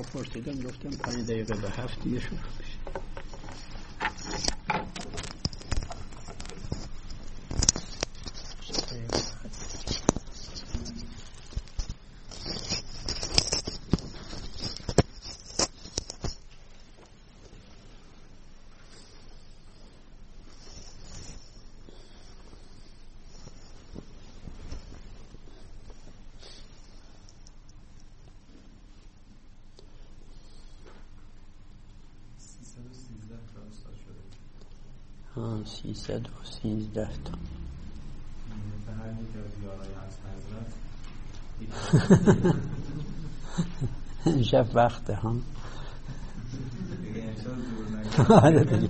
پرسیدم گفتم 5 دقیقه به 7 دیگه شروع میشه. ها 313 تا به هر یک از یارای از حضرت امشب وقته ها دیگه امشب دور آره دیگه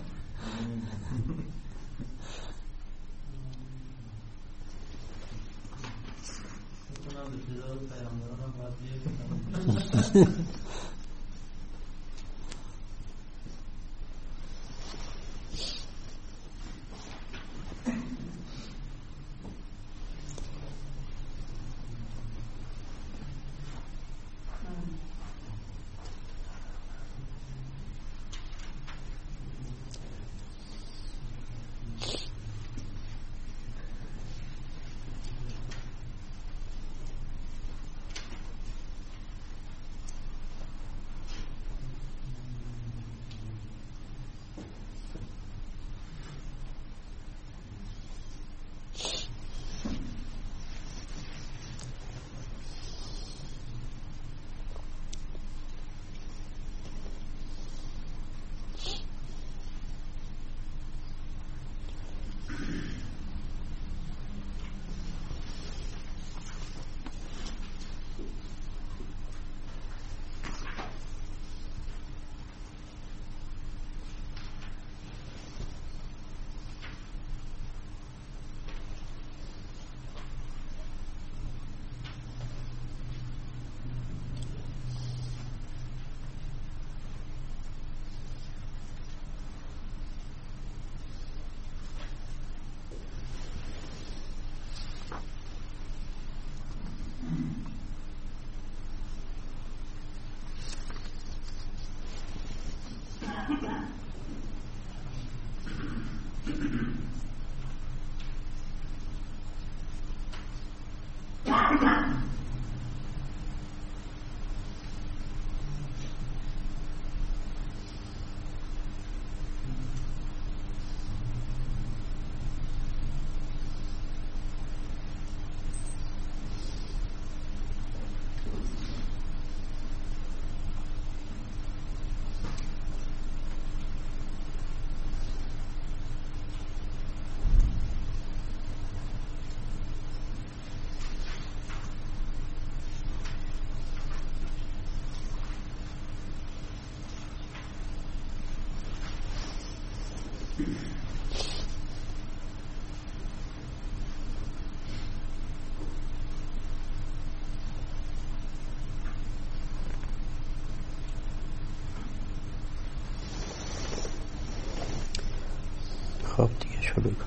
خب دیگه شروع کنیم.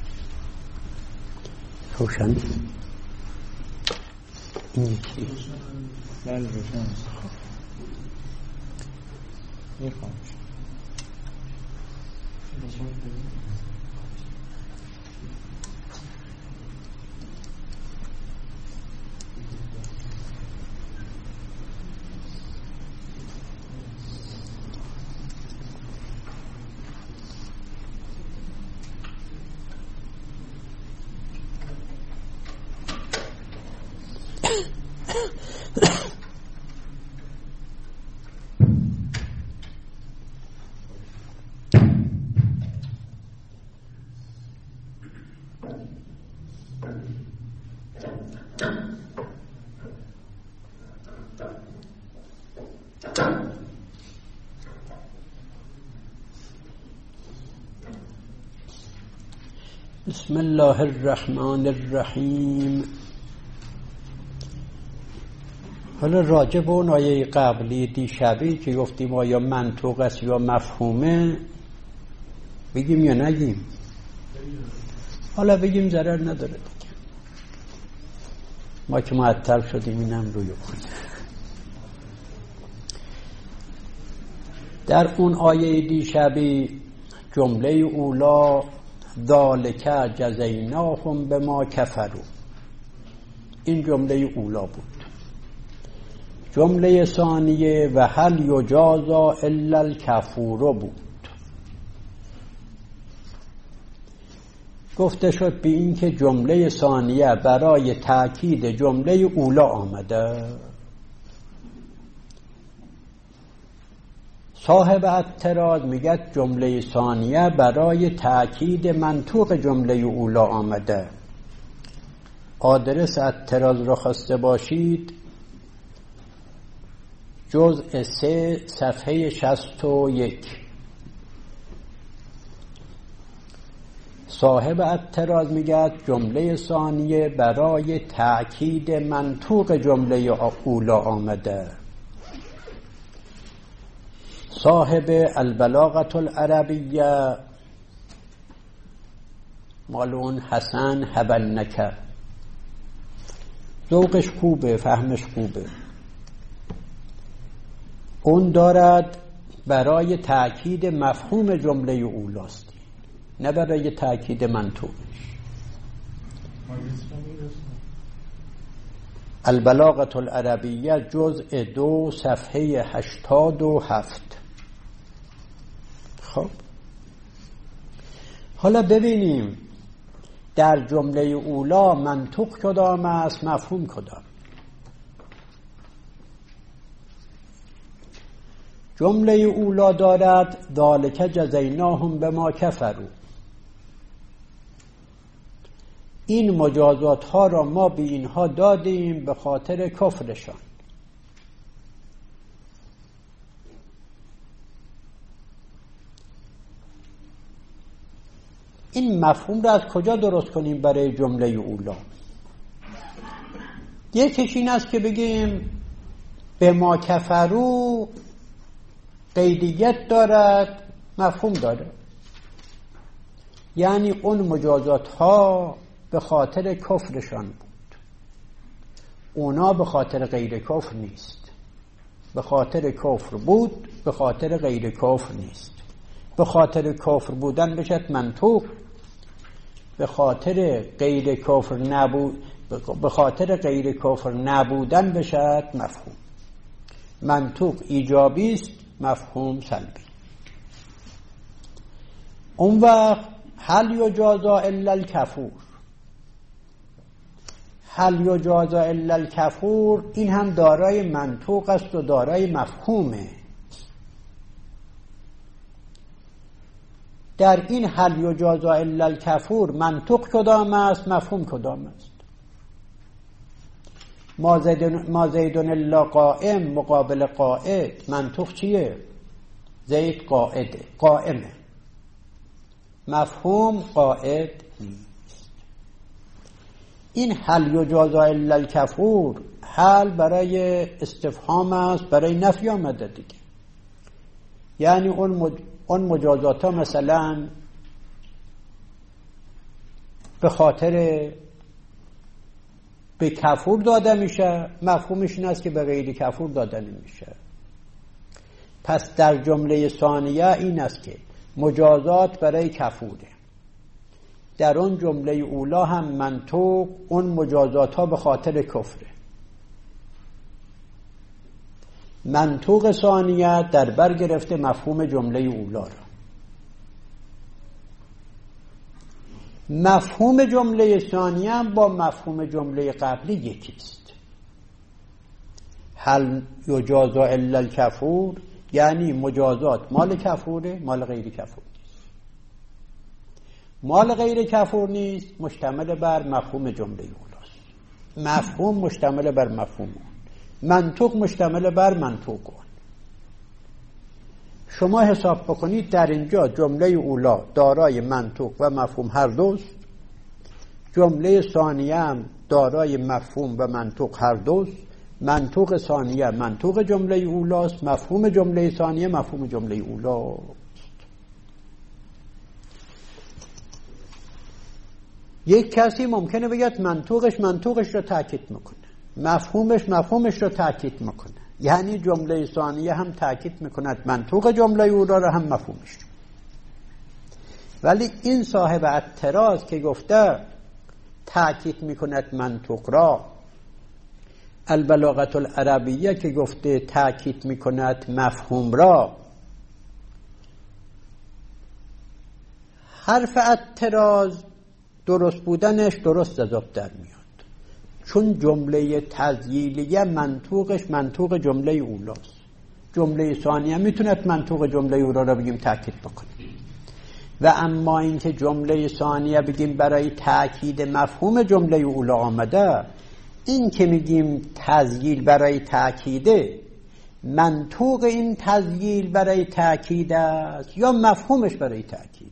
روشن این یکی بله روشن میخوام بسم الله الرحمن الرحیم. حالا راجع به اون آیه قبلی دیشبی که گفتیم آیا منطوق است یا مفهومه بگیم یا نگیم؟ حالا بگیم ضرر نداره دیگه. ما که معطل شدیم اینم روی خود. در اون آیه دیشبی جمله اولا ذالک جزیناهم بما کفروا، این جمله اولا بود. جمله ثانیه و هل یجازا الا الکفور بود. گفته شد به این که جمله ثانیه برای تأکید جمله اولا آمده. صاحب اعتراض میگه جمله ثانیه برای تأکید منطوق جمله اولا آمده. آدرس اعتراض را خواسته باشید جزء 3 صفحه 61. صاحب اعتراض میگه جمله ثانیه برای تأکید منطوق جمله اولا آمده. صاحب البلاغة العربیه مالون حسن حبلنکه، ذوقش خوبه، فهمش خوبه. اون دارد برای تأکید مفهوم جمله اولاست، نه برای تأکید منطوقش. البلاغة العربیه جزء 2 صفحه 87. خب حالا ببینیم در جمله اولا منطوق کدام است، مفهوم کدام. جمله اولا دارد ذالک جزیناهم بما کفروا، این مجازات ها را ما به اینها دادیم به خاطر کفرشان. این مفهوم را از کجا درست کنیم برای جمله اولا؟ یکیش این است که بگیم به ما کفروا قیدیت دارد، مفهوم داره، یعنی اون مجازات ها به خاطر کفرشان بود، اونا به خاطر غیر کفر نیست. به خاطر کفر بود، به خاطر غیر کفر نیست. به خاطر کفر بودن بشد منطوق، به خاطر غیر کفر نبود، به خاطر غیر کفر نبودن بشد مفهوم. منطوق ایجابی است، مفهوم سلبی. اون وقت هل یجازا الا الکفور، هل یجازا الا الکفور این هم دارای منطوق است و دارای مفهومه. در این هل یجازا الا الکفور منطوق کدام است، مفهوم کدام است؟ ما زیدون الا قائم مقابل قائد، منطوق چیه؟ زید قائده، قائمه. مفهوم قائد نیست. این هل یجازا الا الکفور حل برای استفهام است، برای نفی آمده دیگه. یعنی اون مجازات ها مثلا به خاطر به کفور داده میشه، مفهومش این است که به غیر کفور داده نمیشه. پس در جمله ثانیه این است که مجازات برای کفوره. در اون جمله اولا هم منطوق اون مجازات ها به خاطر کفره. منطوق ثانیه در بر گرفته مفهوم جمله اولا را. مفهوم جمله ثانیه هم با مفهوم جمله قبلی یکیست. هل یجازا الا الکفور یعنی مجازات مال کفوره، مال غیر کفور نیست. مال غیر کفور نیست، مشتمل بر مفهوم جمله اولاست. مفهوم مشتمل بر مفهوم، منطوق مشتمل بر منطوق. شما حساب بکنید در اینجا جمله اولا دارای منطوق و مفهوم هر دوست، جمله ثانیه هم دارای مفهوم و منطوق هر دوست. منطوق ثانیه منطوق جمله اولاست، مفهوم جمله ثانیه مفهوم جمله اولاست. یک کسی ممکنه بگه منطوقش را تاکید میکنه، مفهومش را تاکید میکنه. یعنی جمله ثانیه هم تأکید میکند منطوق جمله اولی را هم مفهومش. ولی این صاحب اعتراض که گفته تأکید میکند منطوق را، البلاغة العربیه که گفته تأکید میکند مفهوم را، حرف اعتراض درست بودنش درست از آب در میاد، چون جمله تذییلیه منطوقش منطوق جمله اولاست. جمله ثانیه میتوند منطوق جمله اولا را بگیم تأکید بکنه، و اما اینکه جمله ثانیه بگیم برای تأکید مفهوم جمله اولا آمده، این که میگیم تذییل برای تأکیده، منطوق این تذییل برای تأکید است یا مفهومش برای تأکیده؟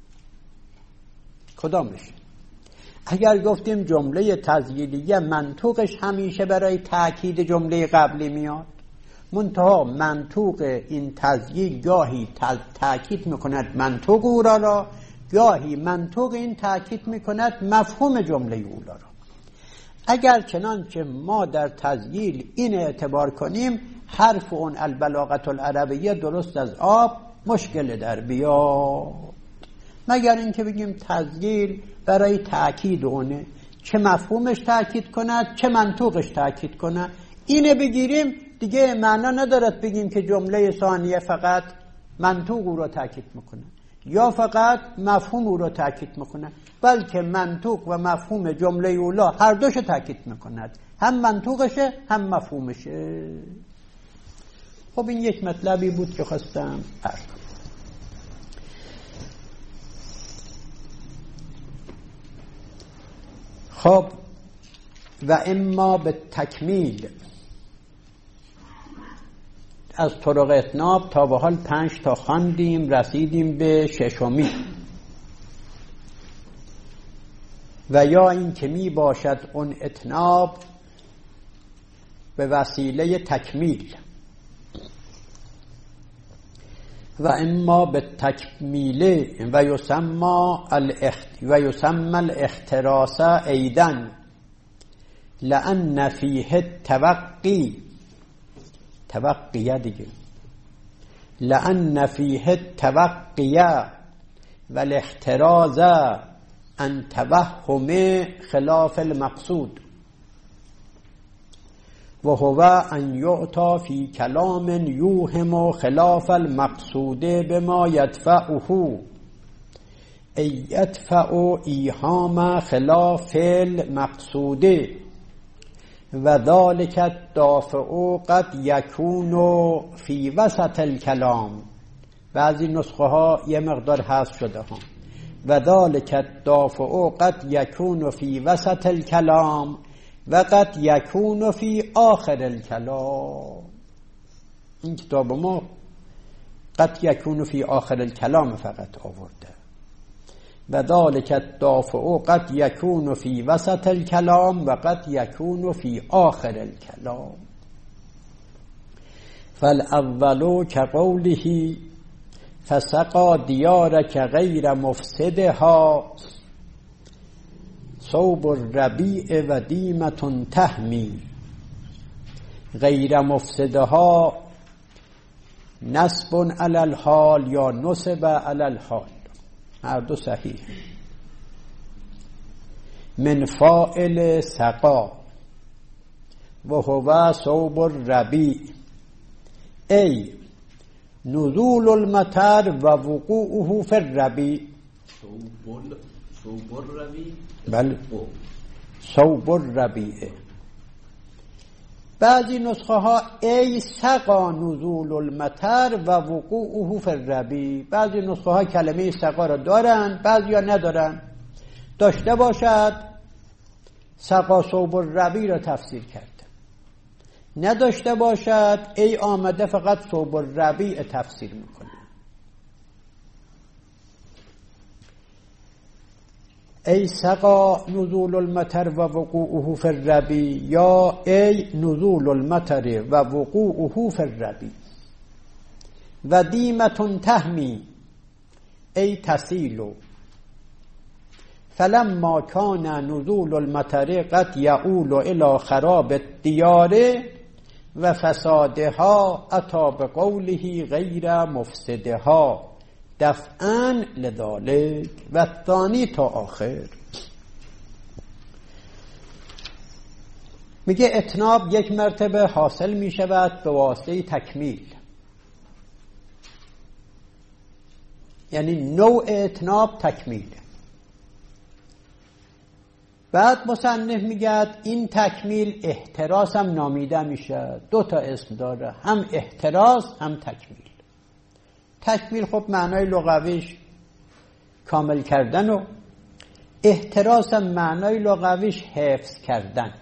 کدامش؟ اگر گفتیم جمله تذییلیه منطوقش همیشه برای تأکید جمله قبلی میاد، منتها منطوق این تذییل گاهی تأکید میکند منطوق اولا را، گاهی منطوق این تأکید میکند مفهوم جمله اولا را. اگر چنانچه ما در تذییل این اعتبار کنیم، حرف اون البلاغة العربیه درست از آب مشکل در بیاد، مگر اینکه بگیم تذییل برای تأکید اونه، چه مفهومش تأکید کند چه منطوقش تأکید کند. اینه بگیریم دیگه معنا ندارد بگیم که جمله ثانیه فقط منطوق او را تأکید میکنه یا فقط مفهوم او را تأکید میکنه، بلکه منطوق و مفهوم جمله اولا هر دوش تأکید میکند، هم منطوقشه هم مفهومشه. خب این یک مطلبی بود که خواستم عرض کنم. خب و اما به تکمیل از طرق اتناب تا به حال 5 تا خواندیم، رسیدیم به 6می. و یا این که می باشد اون اتناب به وسیله تکمیل، و اما به تکمیله و یسمى الاختراس ایدن لأن فیه توقیه دیگه، لأن فیه التوقیه والاحتراز عن توهم خلاف المقصود، و هو ان یعطى فی کلام یوهم خلاف المقصود بما یدفعه، ای یدفع ایهام خلاف المقصود، و ذلك الدافع قد یکون فی وسط الکلام. بعضی نسخه ها یه مقدار حذف شده ها. و ذلك الدافع قد یکون فی وسط الکلام و قد یکون فی آخر الکلام. این کتاب ما قد یکون فی آخر الکلام فقط آورده. و ذلك الدافع قد یکون فی وسط الکلام و قد یکون فی آخر الکلام. فالاول كقوله فسقى دیارک غیر مفسدها صوب الربیع و دیمة تهمی. غیر مفسدها نصب علی الحال یا نصب علی الحال، هر دو صحیح. من فاعل سقا و هو صوب الربیع، ای نزول المطر و وقوعه فی الربیع. صوب الربیع، بله صوب الربیع. بعضی نسخه ها ای سقا نزول المطر و وقوعه فی الربیع. بعضی نسخه ها کلمه سقا را دارن، بعضی ها ندارن. داشته باشد سقا صوب الربیع را تفسیر کرد، نداشته باشد ای آمده فقط صوب الربیع تفسیر میکنه. ای سقا نزول المطر و وقوعه فی الربیع، یا ای نزول المطر و وقوعه فی الربیع. و دیمة تهمی، ای تسیل. فلما کان نزول المطر قد یعول الى خراب الدیار و فسادها اتا بقوله غیر مفسدها دفعا لذالک و الثانی تا آخر. میگه اتناب یک مرتبه حاصل می شود به واسطه تکمیل، یعنی نوع اتناب تکمیله. بعد مصنف میگه این تکمیل احتراس هم نامیده میشه، دو تا اسم داره، هم احتراس هم تکمیل. تکمیل خب معنای لغویش کامل کردن و احتراس هم معنای لغویش حفظ کردن.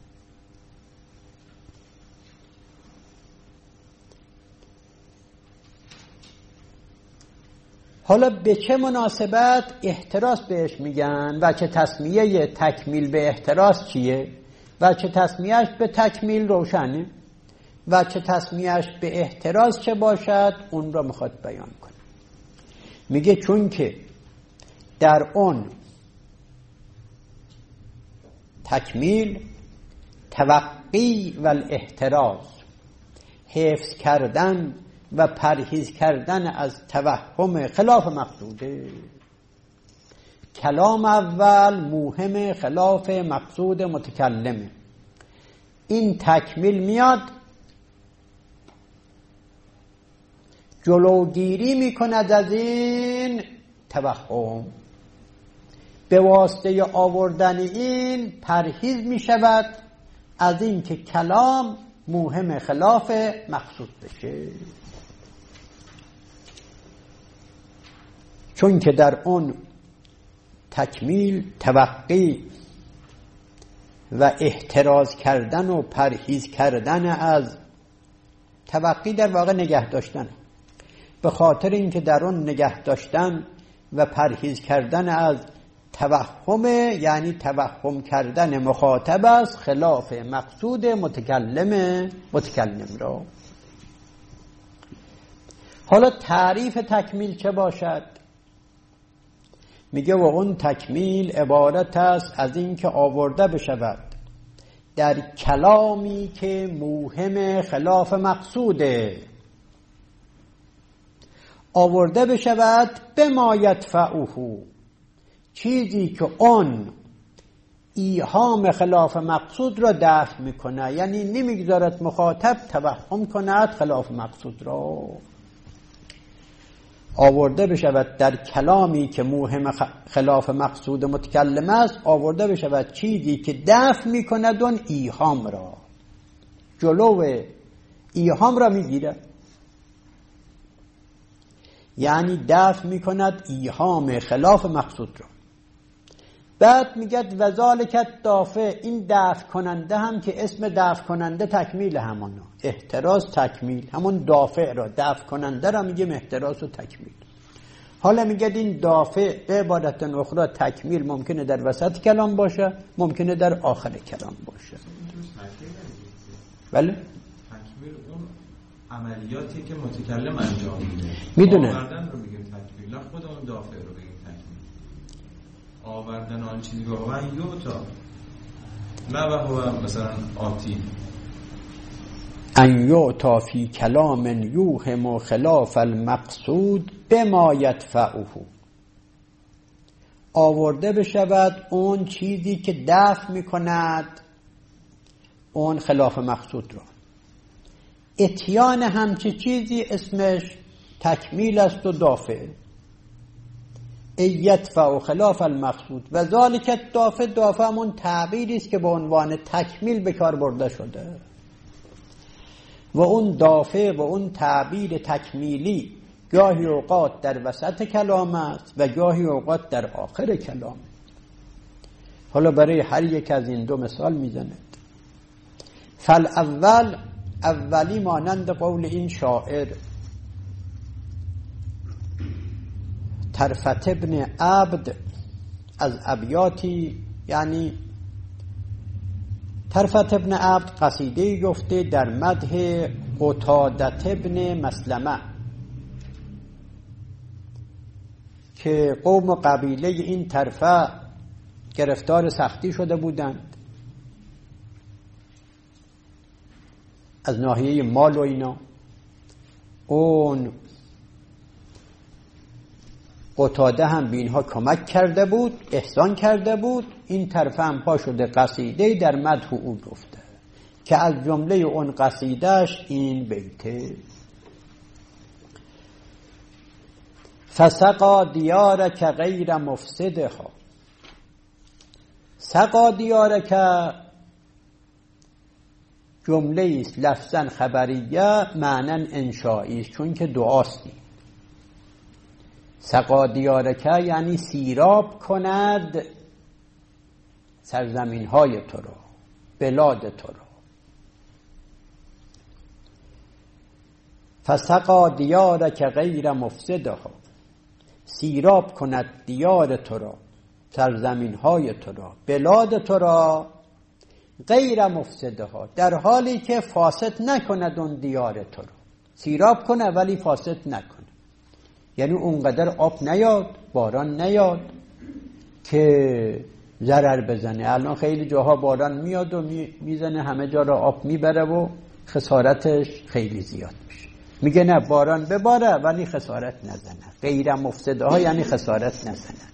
حالا به چه مناسبت احتراس بهش میگن؟ وجه تسمیه تکمیل به احتراس چیه؟ وجه تسمیهش به تکمیل روشنه، وجه تسمیهش به احتراس چه باشد اون را میخواد بیان کنه. میگه چون که در اون تکمیل توقی و الاحتراز، حفظ کردن و پرهیز کردن از توهم خلاف مقصوده. کلام اول موهم خلاف مقصود متکلمه. این تکمیل میاد جلوگیری میکند از این توهم، به واسطه آوردن این پرهیز میشود از این که کلام موهم خلاف مقصود بشه. چون که در اون تکمیل توقی و احتراز کردن و پرهیز کردن از، توقی در واقع نگه داشتن، به خاطر اینکه در اون نگه داشتن و پرهیز کردن از توهم، یعنی توهم کردن مخاطب است خلاف مقصود متکلم را. حالا تعریف تکمیل چه باشد؟ میگه و اون تکمیل عبارت است از این که آورده بشود در کلامی که موهم خلاف مقصوده، آورده بشود به ما یدفعه، چیزی که اون ایهام خلاف مقصود را دفع میکنه، یعنی نمیگذارد مخاطب توهم کند خلاف مقصود را. آورده بشود در کلامی که موهم خلاف مقصود متکلم است، آورده بشود چیزی که دفع میکند اون ایهام را، جلو ایهام را میگیرد، یعنی دفع میکند ایهام خلاف مقصود را. بعد میگد و ذالک دافع، این دفع کننده هم که اسم دفع کننده تکمیل همانا، احتراز تکمیل، همون دافع را، دفع کننده را میگیم احتراز و تکمیل. حالا میگد این دافع به عبارت اخرى تکمیل ممکنه در وسط کلام باشه، ممکنه در آخر کلام باشه. بله؟ تکمیل اون عملیاتی که متکلم انجام میده، میدونه. آوردن رو میگیم تکمیل، نه خود اون دافع رو بگیم تکمیل. آوردن آن چیزی که واقعا یوتا، نه و هو مثلا آتی، ان یعطا فی کلام یوهم خلاف المقصود بما یدفعه، آورده بشود اون چیزی که دفع میکند اون خلاف مقصود را. اتیان همچه چیزی اسمش تکمیل است و دافع. یدفع خلاف المقصود و ذالک دافع، دافع همون تعبیری است که به عنوان تکمیل به کار برده شده و اون دافع و اون تعبیر تکمیلی گاهی اوقات در وسط کلام است و گاهی اوقات در آخر کلام. حالا برای هر یک از این دو مثال میزند. فالاول، اولی مانند قول این شاعر طرفت ابن عبد از ابیاتی، یعنی طرفت ابن عبد قصیده گفته در مدح قتادة ابن مسلمه که قوم و قبیله این طرفه گرفتار سختی شده بودند از ناحیه مال و اینا. اون قتاده هم به اینها کمک کرده بود، احسان کرده بود. این طرف هم پا شده قصیده در مدح او گفته که از جمله اون قصیدهش این بیته: فسقا دیارک غیر مفسدها. سقا دیارک جمله است لفظاً خبریه، معنی انشایی است، چون که دعاستی. سقا دیارک یعنی سیراب کند سرزمین های تو را، بلاد تو را. فسقا دیارک غیر مفسدها، سیراب کند دیار تو را، سرزمین های تو را، بلاد تو را، غیر مفسدها، در حالی که فاسد نکند اون دیار تو را. سیراب کنه ولی فاسد نکنه، یعنی اونقدر آب نیاد، باران نیاد که ضرر بزنه. الان خیلی جاها باران میاد و میزنه، همه جا را آب میبره و خسارتش خیلی زیاد میشه. میگه نه، باران بباره ولی خسارت نزنه. غیر مفسدها یعنی خسارت نزنه.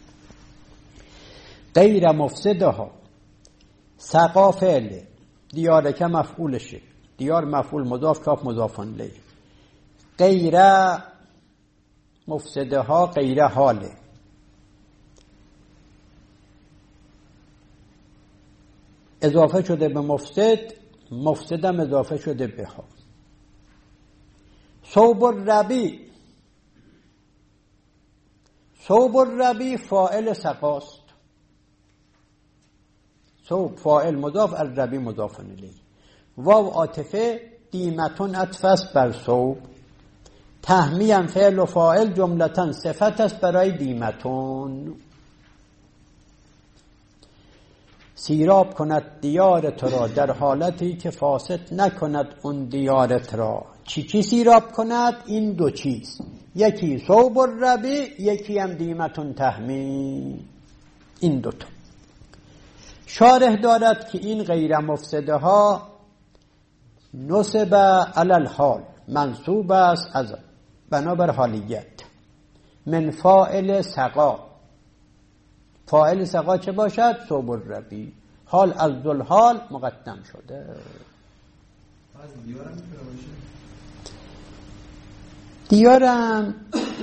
غیر مفسدها، سقا فعله، دیارک مفعولشه، دیار مفعول مضاف، کاف مضاف الیه. غیر مفسدها غیر حاله، اضافه شده به مفسد، مفسدم اضافه شده به ها. صوب الربی، صوب الربی فاعل سقاست. صوب فاعل مضاف، الربی مضاف الیه. واو عاطفه، دیمتون عطف است بر صوب. تهمیم فعل و فاعل، جملتاً صفت است برای دیمتون. سیراب کند دیار تو را، در حالتی که فاسد نکند اون دیارت را. چی سیراب کند؟ این دو چیز، یکی صوب الربی، یکی هم دیمتون تهمی. این دوتا شارح دارد که این غیر مفسده ها نصب علی الحال، منصوب است از بنابر حالیت. من فاعل سقا، فاعل سقا چه باشد؟ صوب الربی. حال از ذوالحال مقدم شده. دیارم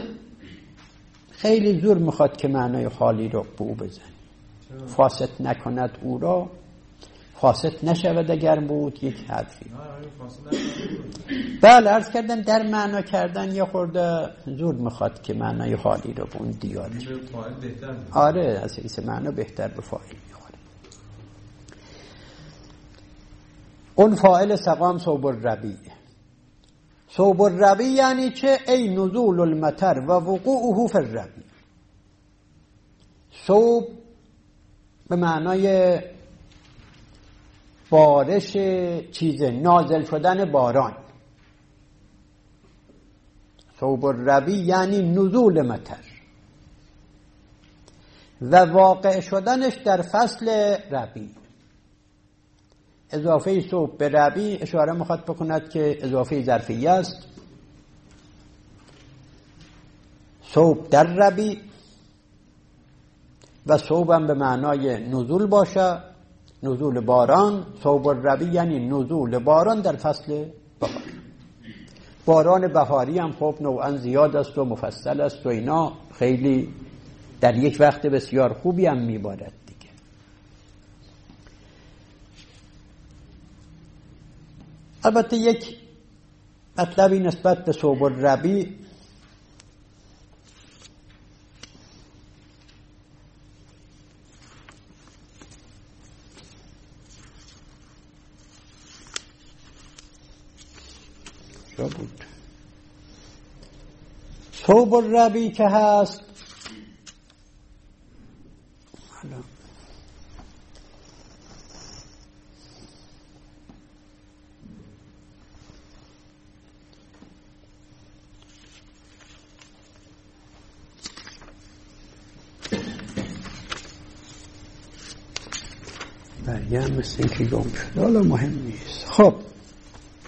خیلی زور میخواد که معنای حالی رو به او بزنی. فاسد نکند او را، فاسد نشود اگر بود یک حرفی. بله عرض کردن در معنا کردن یا خورده زور میخواد که معنای حالی رو به اون دیارش. آره از حیث معنا بهتر به فاعل میخوره. اون فاعل سقام صوب الربی. صوب الربی یعنی چه؟ ای نزول المطر و وقوعه فی الربی. صوب به معنای بارش چیزه، نازل شدن باران. صوب الربی یعنی نزول مطر و واقع شدنش در فصل ربی. اضافه صوب به ربی اشاره میخواد بکند که اضافه ظرفیه است. صوب در ربی و صوب هم به معنای نزول باشه، نزول باران. صوب الربی یعنی نزول باران در فصل بهار. باران بهاری هم خب نوعا زیاد است و مفصل است و اینا، خیلی در یک وقت بسیار خوبی هم میبارد دیگه. البته یک مطلبی نسبت به صوب الربی بود. صوب الربی که هست بریم مثل اینکه گم شد، حالا مهم نیست. خب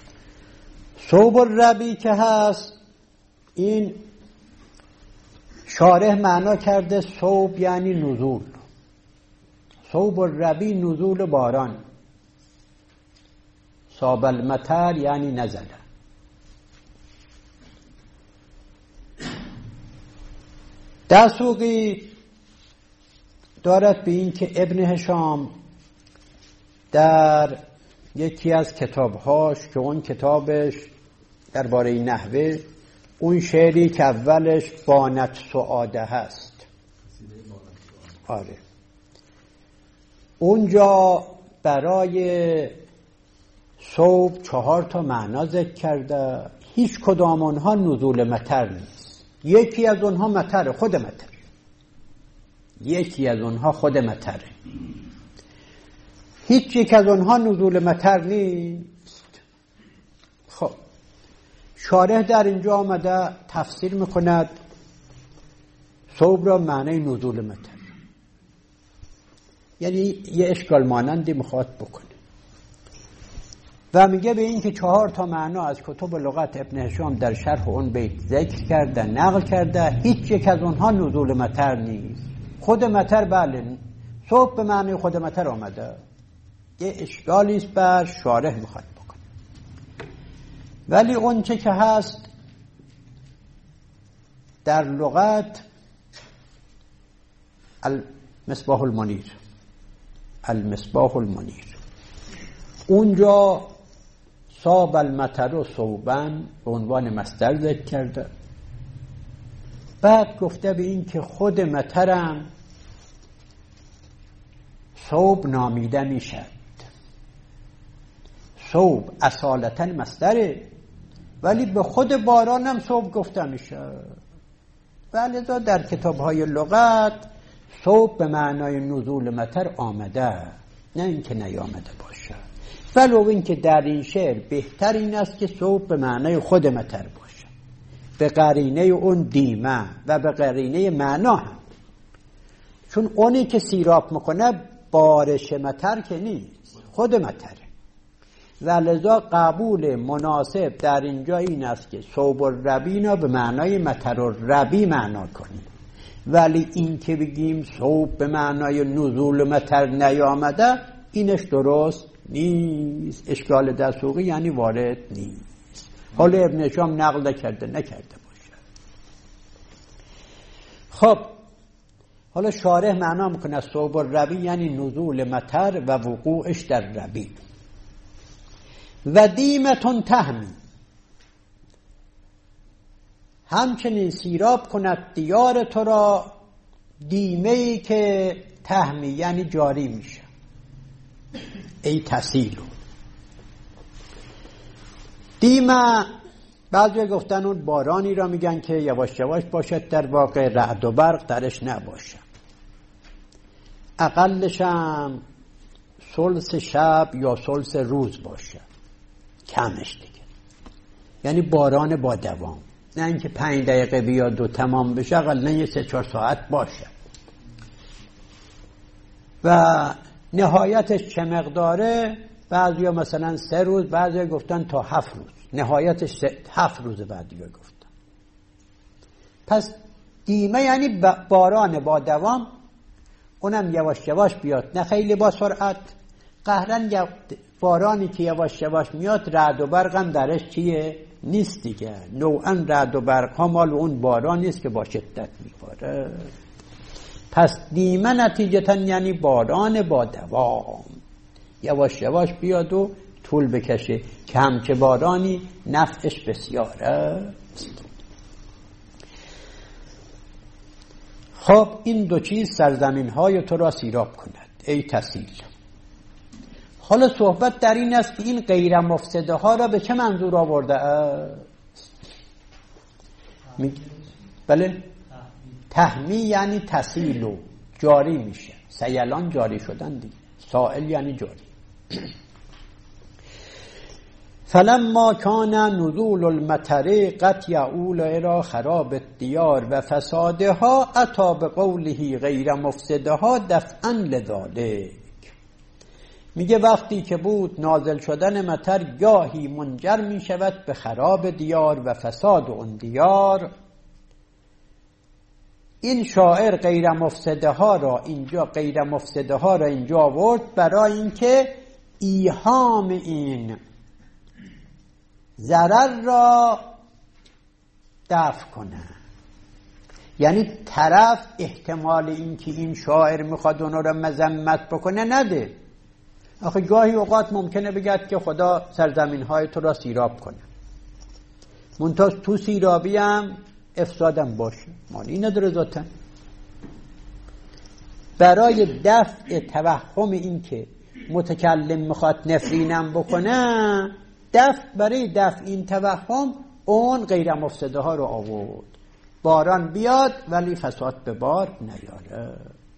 صوب الربی که هست، این شارح معنا کرده صوب یعنی نزول. صوب الربی نزول باران، صاب المطر یعنی نزله. دسوقی دارد به این که ابن هشام در یکی از کتابهاش که اون کتابش درباره نحوه، اون شعری که اولش بانت سعاده هست، آره، اونجا برای صوب 4 معنا ذکر کرده. هیچ کدام اونها نزول مطر نیست. یکی از اونها مطر، خود مطر، یکی از اونها خود مطره. هیچ یک از اونها نزول مطر نیست. خب شارح در اینجا آمده تفسیر میکند صوب را معنی نزول مطر، یعنی یه اشکال مانندی میخواد بکنه و میگه به این که 4 معنا از کتب لغت ابن هشام در شرح اون بیت ذکر کرده، نقل کرده، هیچ یک از اونها نزول مطر نیست. خود مطر بله، صوب به معنی خود مطر آمده، یه اشکالی است بر شارح میخواد بکنه. ولی اون چه که هست در لغت المصباح المنیر، المصباح المنیر، اونجا صاب المطر و صوبن به عنوان مصدر ذکر کرده. بعد گفته به این که خود مطرم صوب نامیده میشد. صوب اصالتا مصدره ولی به خود بارانم صوب گفته میشه. ولی در کتاب‌های لغت صوب به معنای نزول مطر آمده، نه اینکه نیامده باشه. ولو اینکه در این شعر بهتر این است که صوب به معنای خود مطر باشه، به قرینه اون دیمه و به قرینه معنا هم، چون اونی که سیراب میکنه بارش مطر که نیست، خود مطره. و لذا قبول مناسب در اینجا این است که صوب الربینا به معنای مطر الربی معنا کنیم، ولی این که بگیم صوب به معنای نزول مطر نیامده اینش درست نیست. اشکال دسوقی یعنی وارد نیست. حالا ابن هشام نقل نکرده باشه. خب حالا شارح معنا میکنه صوب الربی یعنی نزول مطر و وقوعش در ربی. و دیمتون تهمی، همچنین سیراب کند دیار تو را، دیمه‌ای که تهمی یعنی جاری میشه، ای تسیلو. دیمه بعضی گفتن اون بارانی را میگن که یواش یواش باشد، در واقع رعد و برق درش نباشه، اقلش هم ثلث شب یا ثلث روز باشه، کمش دیگه، یعنی باران با دوام، نه اینکه 5 دقیقه بیاد و تمام بشه، اقلا 3-4 ساعت باشه. و نهایتش چه مقداره؟ بعضیا مثلا 3 روز، بعضیا گفتن تا 7 روز، نهایتش 7 روز بعدیا گفتن. پس دیمه یعنی باران با دوام، اونم یواش یواش بیاد، نه خیلی با سرعت. قهرن بارانی که یواش یواش میاد رعد و برق هم درش چیه؟ نیست دیگه. نوعا رعد و برق ها مال اون باران نیست که با شدت میباره. پس دیمه نتیجتا یعنی باران با دوام، یواش یواش بیاد و طول بکشه، که همچه بارانی نفعش بسیاره. خب این 2 چیز سرزمین های تو را سیراب کند ای تسیل. حالا صحبت در این است که این غیر مفسده ها را به چه منظور آورده است؟ بله، تهمی یعنی تسیلو، جاری میشه، سیلان جاری شدن دیگه، سائل یعنی جاری. فلما کان نزول المطر قد یعول الى خراب الدیار و فسادها اتی بقوله غیر مفسدها دفعا لذالک. میگه وقتی که بود نازل شدن مطر گاهی منجر می شود به خراب دیار و فساد اون دیار. این شاعر غیر مفسده ها را اینجا آورد برای اینکه ایهام این ضرر را دفع کنه. یعنی طرف احتمال اینکه این شاعر میخواد اونو را مذمت بکنه نده. آخه گاهی اوقات ممکنه بگد که خدا سرزمین های تو را سیراب کنه، منتها تو سیرابی هم افسادم باشه، مالی نداره ذاتن. برای دفع توهم این که متکلم میخواد نفرینم بکنه، برای دفع این توهم اون غیر مفسده ها رو آورد. باران بیاد ولی فساد به بار نیاره.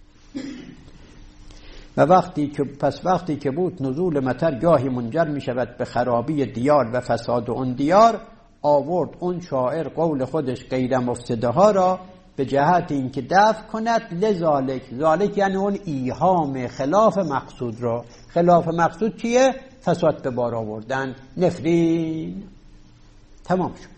و وقتی که بود نزول مطر گاهی منجر می شود به خرابی دیار و فساد اون دیار، آورد اون شاعر قول خودش غیر مفسده ها را به جهت اینکه دفع کند. ذالک یعنی اون ایهام خلاف مقصود را. خلاف مقصود چیه؟ فساد به بار آوردن، نفرین. تمام شد.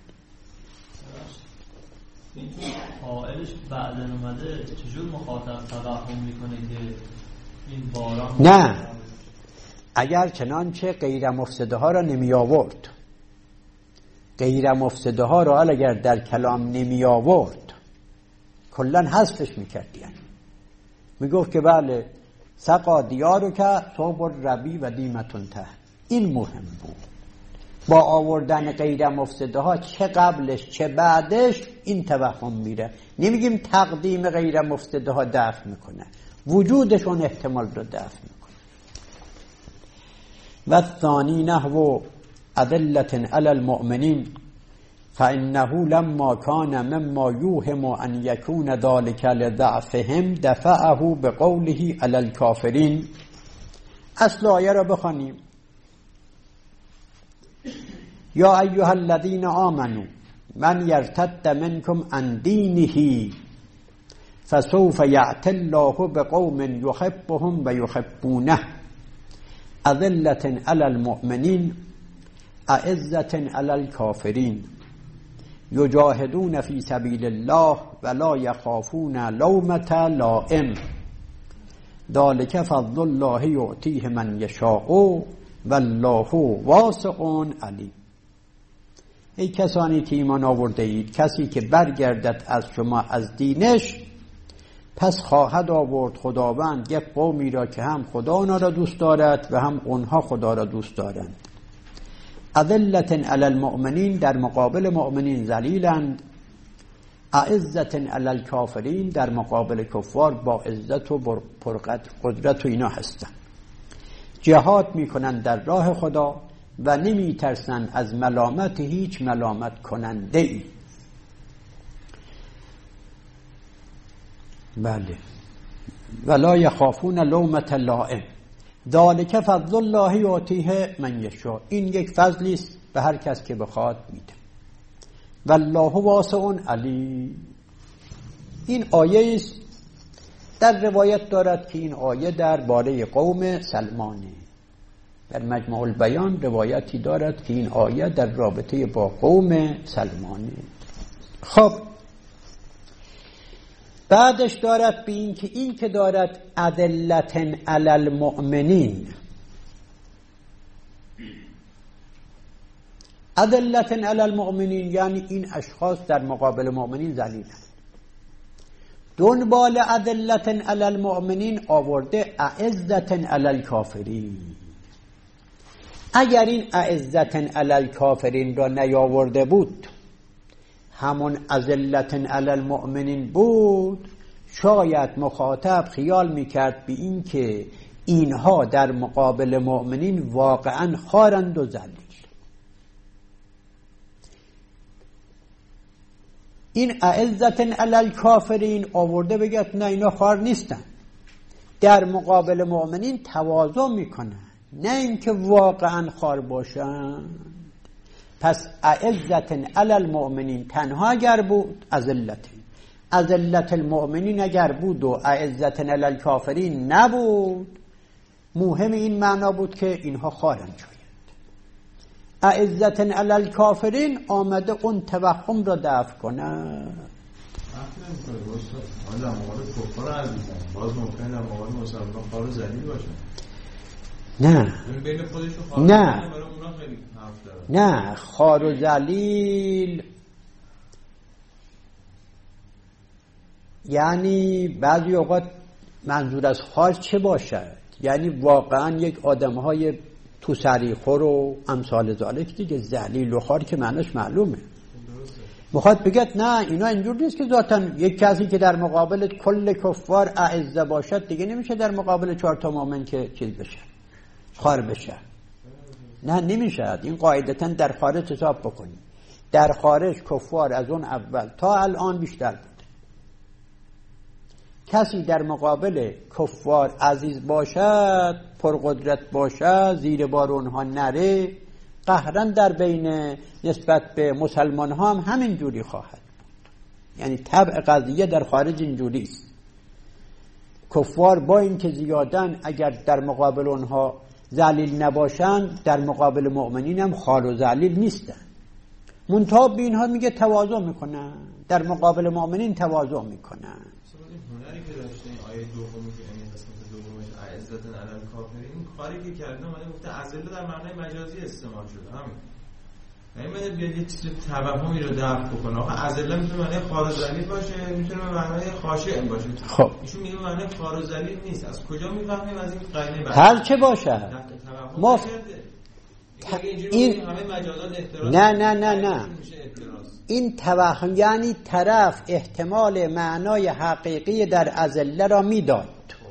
این قائلش بعدن اومده چجور مخاطب توهم میکنه که این باران؟ نه، اگر چنانچه غیر مفسده ها را نمی آورد، غیر مفسده ها را اگر در کلام نمی آورد کلن حذفش میکرد. یعنی میگفت که بله سقا دیارو که صبر ربی و دیمتون ته. این مهم بود. با آوردن غیر مفسده ها چه قبلش چه بعدش این توهم میره. نمیگیم تقدیم غیر مفسده ها دفع میکنه، وجودشون احتمال رو دفع میکنه. و الثانی نحو اذلة علی المؤمنین فانه لما کان مما یوهم ان یکون ذلك لضعفهم دفعه بقوله علی الکافرین. اصل آیه را بخوانیم. یا ایها الذین آمنوا من یرتد منکم عن دینه فسوف یأتی الله بقوم یحبهم و یحبونه اذلة علی المؤمنین اعزة علی الکافرین یجاهدون فی سبیل الله ولا یخافون لومة لائم ذلک فضل الله یؤتیه من یشاء والله واسع علیم. ای کسانی که ایمان آورده اید، کسی که برگردد از شما از دینش، پس خواهد آورد خداوند یک قومی را که هم خدا آنها را دوست دارد و هم اونها خدا را دوست دارند. اذلة علی المؤمنین، در مقابل مؤمنین ذلیلند. اعزة علی الکافرین، در مقابل کفار با عزت و قدرت و اینا هستند. جهاد میکنند در راه خدا و نمی ترسند از ملامت هیچ ملامت کننده ای. بله. ولا یخافون لومة لائم ذلک فضل الله یؤتیه من یشاء. این یک فضلی است به هر کس که بخواد میده. والله واسع علیم. این آیه است در روایت دارد که این آیه درباره قوم سلمانه. در مجمع البیان روایتی دارد که این آیه در رابطه با قوم سلمانه. خب بعدش دارد به این که دارد اذلة علی المؤمنین. اذلة علی المؤمنین یعنی این اشخاص در مقابل مؤمنین ذلیلند. دنبال اذلة علی المؤمنین آورده اعزة علی الکافرین. اگر این اعزة علی الکافرین را نیاورده بود، همون اذلة علی المؤمنین بود، شاید مخاطب خیال میکرد به این که اینها در مقابل مؤمنین واقعا خارند و ذلیل. این اعزة علی الکافرین آورده بگید نه اینا خار نیستن، در مقابل مؤمنین تواضع میکنن، نه اینکه واقعا خار باشن. پس اعزة علی المؤمنین تنها اگر بود اذلة المؤمنین اگر بود و اعزة علی الکافرین نبود، مهم این معنا بود که اینها خارج شوند. اعزة علی الکافرین آمده اون توهم را دفع کنه. حالا مقابل کفار عزیزن باز ممکنه در مقابل مسلمان خار و ذلیل باشن. نه بین خودشون نه خار و ذلیل یعنی بعضی اوقات منظور از خار چه باشد؟ یعنی واقعا یک آدم‌های تو سریخور و امثال ذالک دیگه. ذلیل و خار که معناش معلومه. میخواد بگید نه اینا اینجور نیست که ذاتاً یک کسی که در مقابل کل کفار اعزه باشد دیگه نمیشه در مقابل 4 تا مؤمن که چیز بشه، خار بشه. نه نمیشه. این قاعدتاً در خارج حساب بکنید. در خارج کفار از اون اول تا الان بیشتر بود. کسی در مقابل کفار عزیز باشد، پرقدرت باشد، زیر بار اونها نره، قهرن در بین نسبت به مسلمان ها هم همین جوری خواهد بود. یعنی طبع قضیه در خارج اینجوری است. کفار با اینکه زیادن اگر در مقابل اونها ذلیل نباشند، در مقابل مؤمنین هم خار و ذلیل نیستن. منتها به اینها میگه تواضع میکنن، در مقابل مؤمنین تواضع میکنن. هنری که داشته این آیه دومی که این قسمت دومش اعزة علی الکافرین، کاری که کرده اومده گفته اذله در معنای مجازی استعمال شده. همین یعنی بیاد یه چیز توهمی رو دفع بکنه. آخه اذله میتونه معنای خار و ذلیل باشه، میتونه معنای خاشع باشه. خب ایشون میگه معنای خار و ذلیل نیست. از کجا میفهمیم؟ از این قرینه بعد هر چه باشه ما این همه مجازات احتراز. نه این توهم یعنی طرف احتمال معنای حقیقی در اذله را میداد،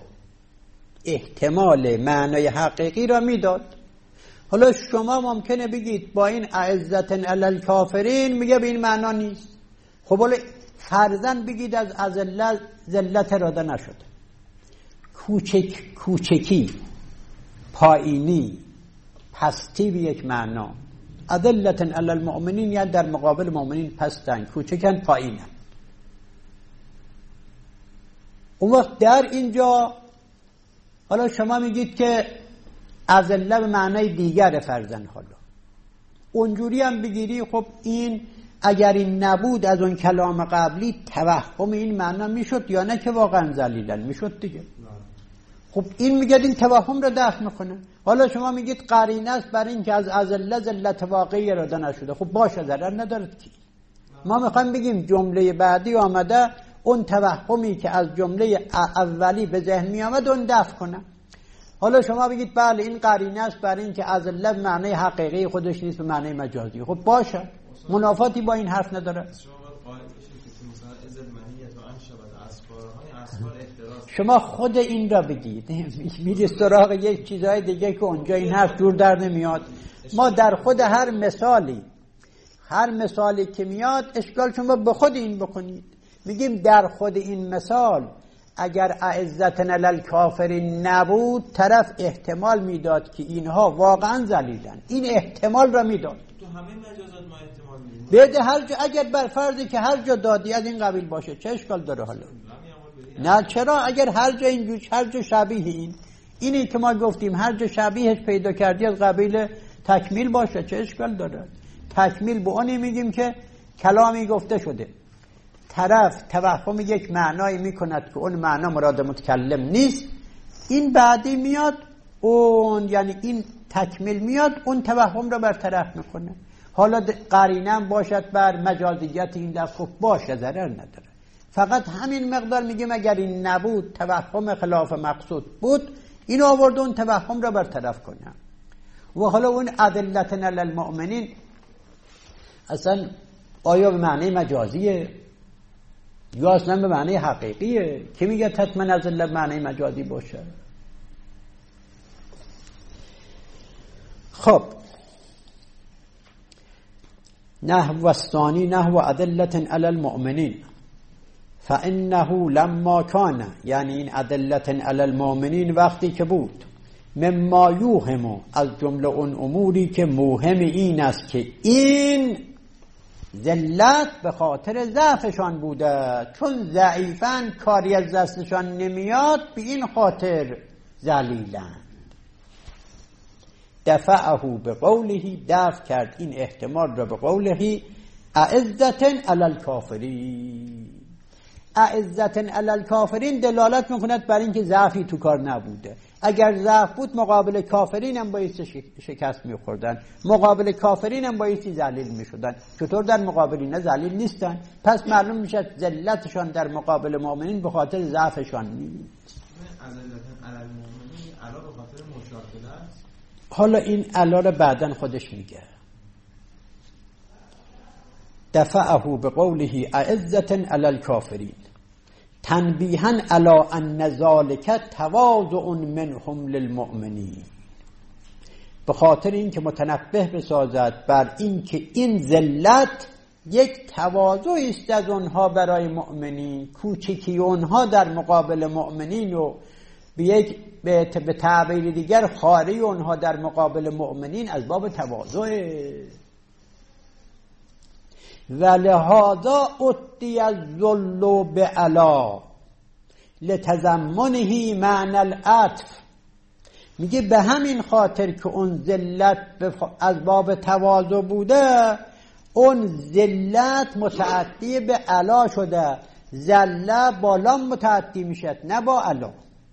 احتمال معنای حقیقی را میداد. حالا شما ممکنه بگید با این اعزة علی الکافرین میگه به این معنا نیست. خب حالا فرضاً بگید از اذله ذلت اراده نشده، کوچکی، پایینی، پستی به یک معنا. اذلة علی المؤمنین یعنی در مقابل مؤمنین پستن، کوچکن، پایینن. اون وقت در اینجا حالا شما میگید که اذله به معنای دیگر فرزن. حالا اونجوری هم بگیری، خب این اگر این نبود از اون کلام قبلی توهم این معنا میشد یا نه که واقعا ذلیلن میشد دیگه. خب این میگه این توهم رو دفع میکنه. حالا شما میگید قرینه است برای اینکه از اذله ذلت واقعی اراده نشده. خب باشه، ضرر نداره که. ما میخوایم بگیم جمله بعدی آمده اون توهمی که از جمله اولی به ذهن می آمد اون دفع کنه. حالا شما بگید بله این قرینه است برای اینکه اذله به معنی حقیقی خودش نیست، به معنی مجازی. خب باشه، منافاتی با این حرف نداره. شما خود این را بگید، میری سراغ یک چیزهای دیگه که اونجا این حرف جور در نمیاد. ما در خود هر مثالی که میاد اشکال شما به خود این بکنید. میگیم در خود این مثال اگر اعزة علی الکافرین نبود، طرف احتمال میداد که اینها واقعا ذلیلن. این احتمال را میداد. تو همه مجازات ما احتمال میدیم. بده هر جا، اگر بر فرضی که هر جا دادی از این قبیل باشه چه اشکال داره؟ حالا نه چرا؟ اگر هر جا اینجور، هر جا شبیه اینی که ما گفتیم هر جا شبیهش پیدا کردی از قبیل تکمیل باشه چه اشکال داره؟ تکمیل به اونی میگیم که کلامی گفته شده، طرف توهم یک معنایی میکند که اون معنا مراد متکلم نیست، این بعدی میاد اون، یعنی این تکمیل میاد اون توهم رو برطرف میکنه. حالا قرینه باشد بر مجازیت این دفعه باشه، ضرر نداره. فقط همین مقدار میگیم اگر این نبود، توهم خلاف مقصود بود، این آورد اون توهم رو برطرف کنه. و حالا اون اذلة علی المؤمنین اصلا آیا به معنی مجازیه یا اصلا به معنی حقیقیه؟ کی میگه حتما اذله به معنی مجازی باشه؟ خب نحو الثانی نحو اذلة علی المؤمنین فانه لما کان، یعنی این اذلة علی المؤمنین وقتی که بود، مما یوهم، از جمله اون اموری که موهم این است که این ذلت به خاطر ضعفشان بوده، چون ضعیفن کاری از دستشان نمیاد، به این خاطر ذلیلند. دفعه به قوله، دفع کرد این احتمال را به قوله اعزة علی الکافرین. اعزة علی الکافرین دلالت میکند بر اینکه ضعفی تو کار نبوده. اگر ضعف بود مقابل کافرین هم بایستی شکست میخوردن، مقابل کافرین هم بایستی ذلیل میشدن. چطور در مقابل اینا ذلیل نیستن؟ پس معلوم میشه ذلتشان در مقابل مؤمنین به خاطر ضعفشان نیست. حالا این علا رو بعدن خودش میگه. دفعه به قوله اعزة علی الکافرین تنبیها علی ان ذلک تواضع منهم للمؤمنین، به خاطر اینکه متنبه بسازد بر اینکه این ذلت یک تواضع است از اونها برای مؤمنین، کوچکی اونها در مقابل مؤمنین و به تعبیر دیگر خاری اونها در مقابل مؤمنین از باب تواضع. ولهذا اتی الذل بعلا لتضمنه معنی العطف، میگه به همین خاطر که اون ذلت از باب تواضع بوده، اون ذلت متعدی به علا شده. ذله با لام متعدی میشد نه با علا.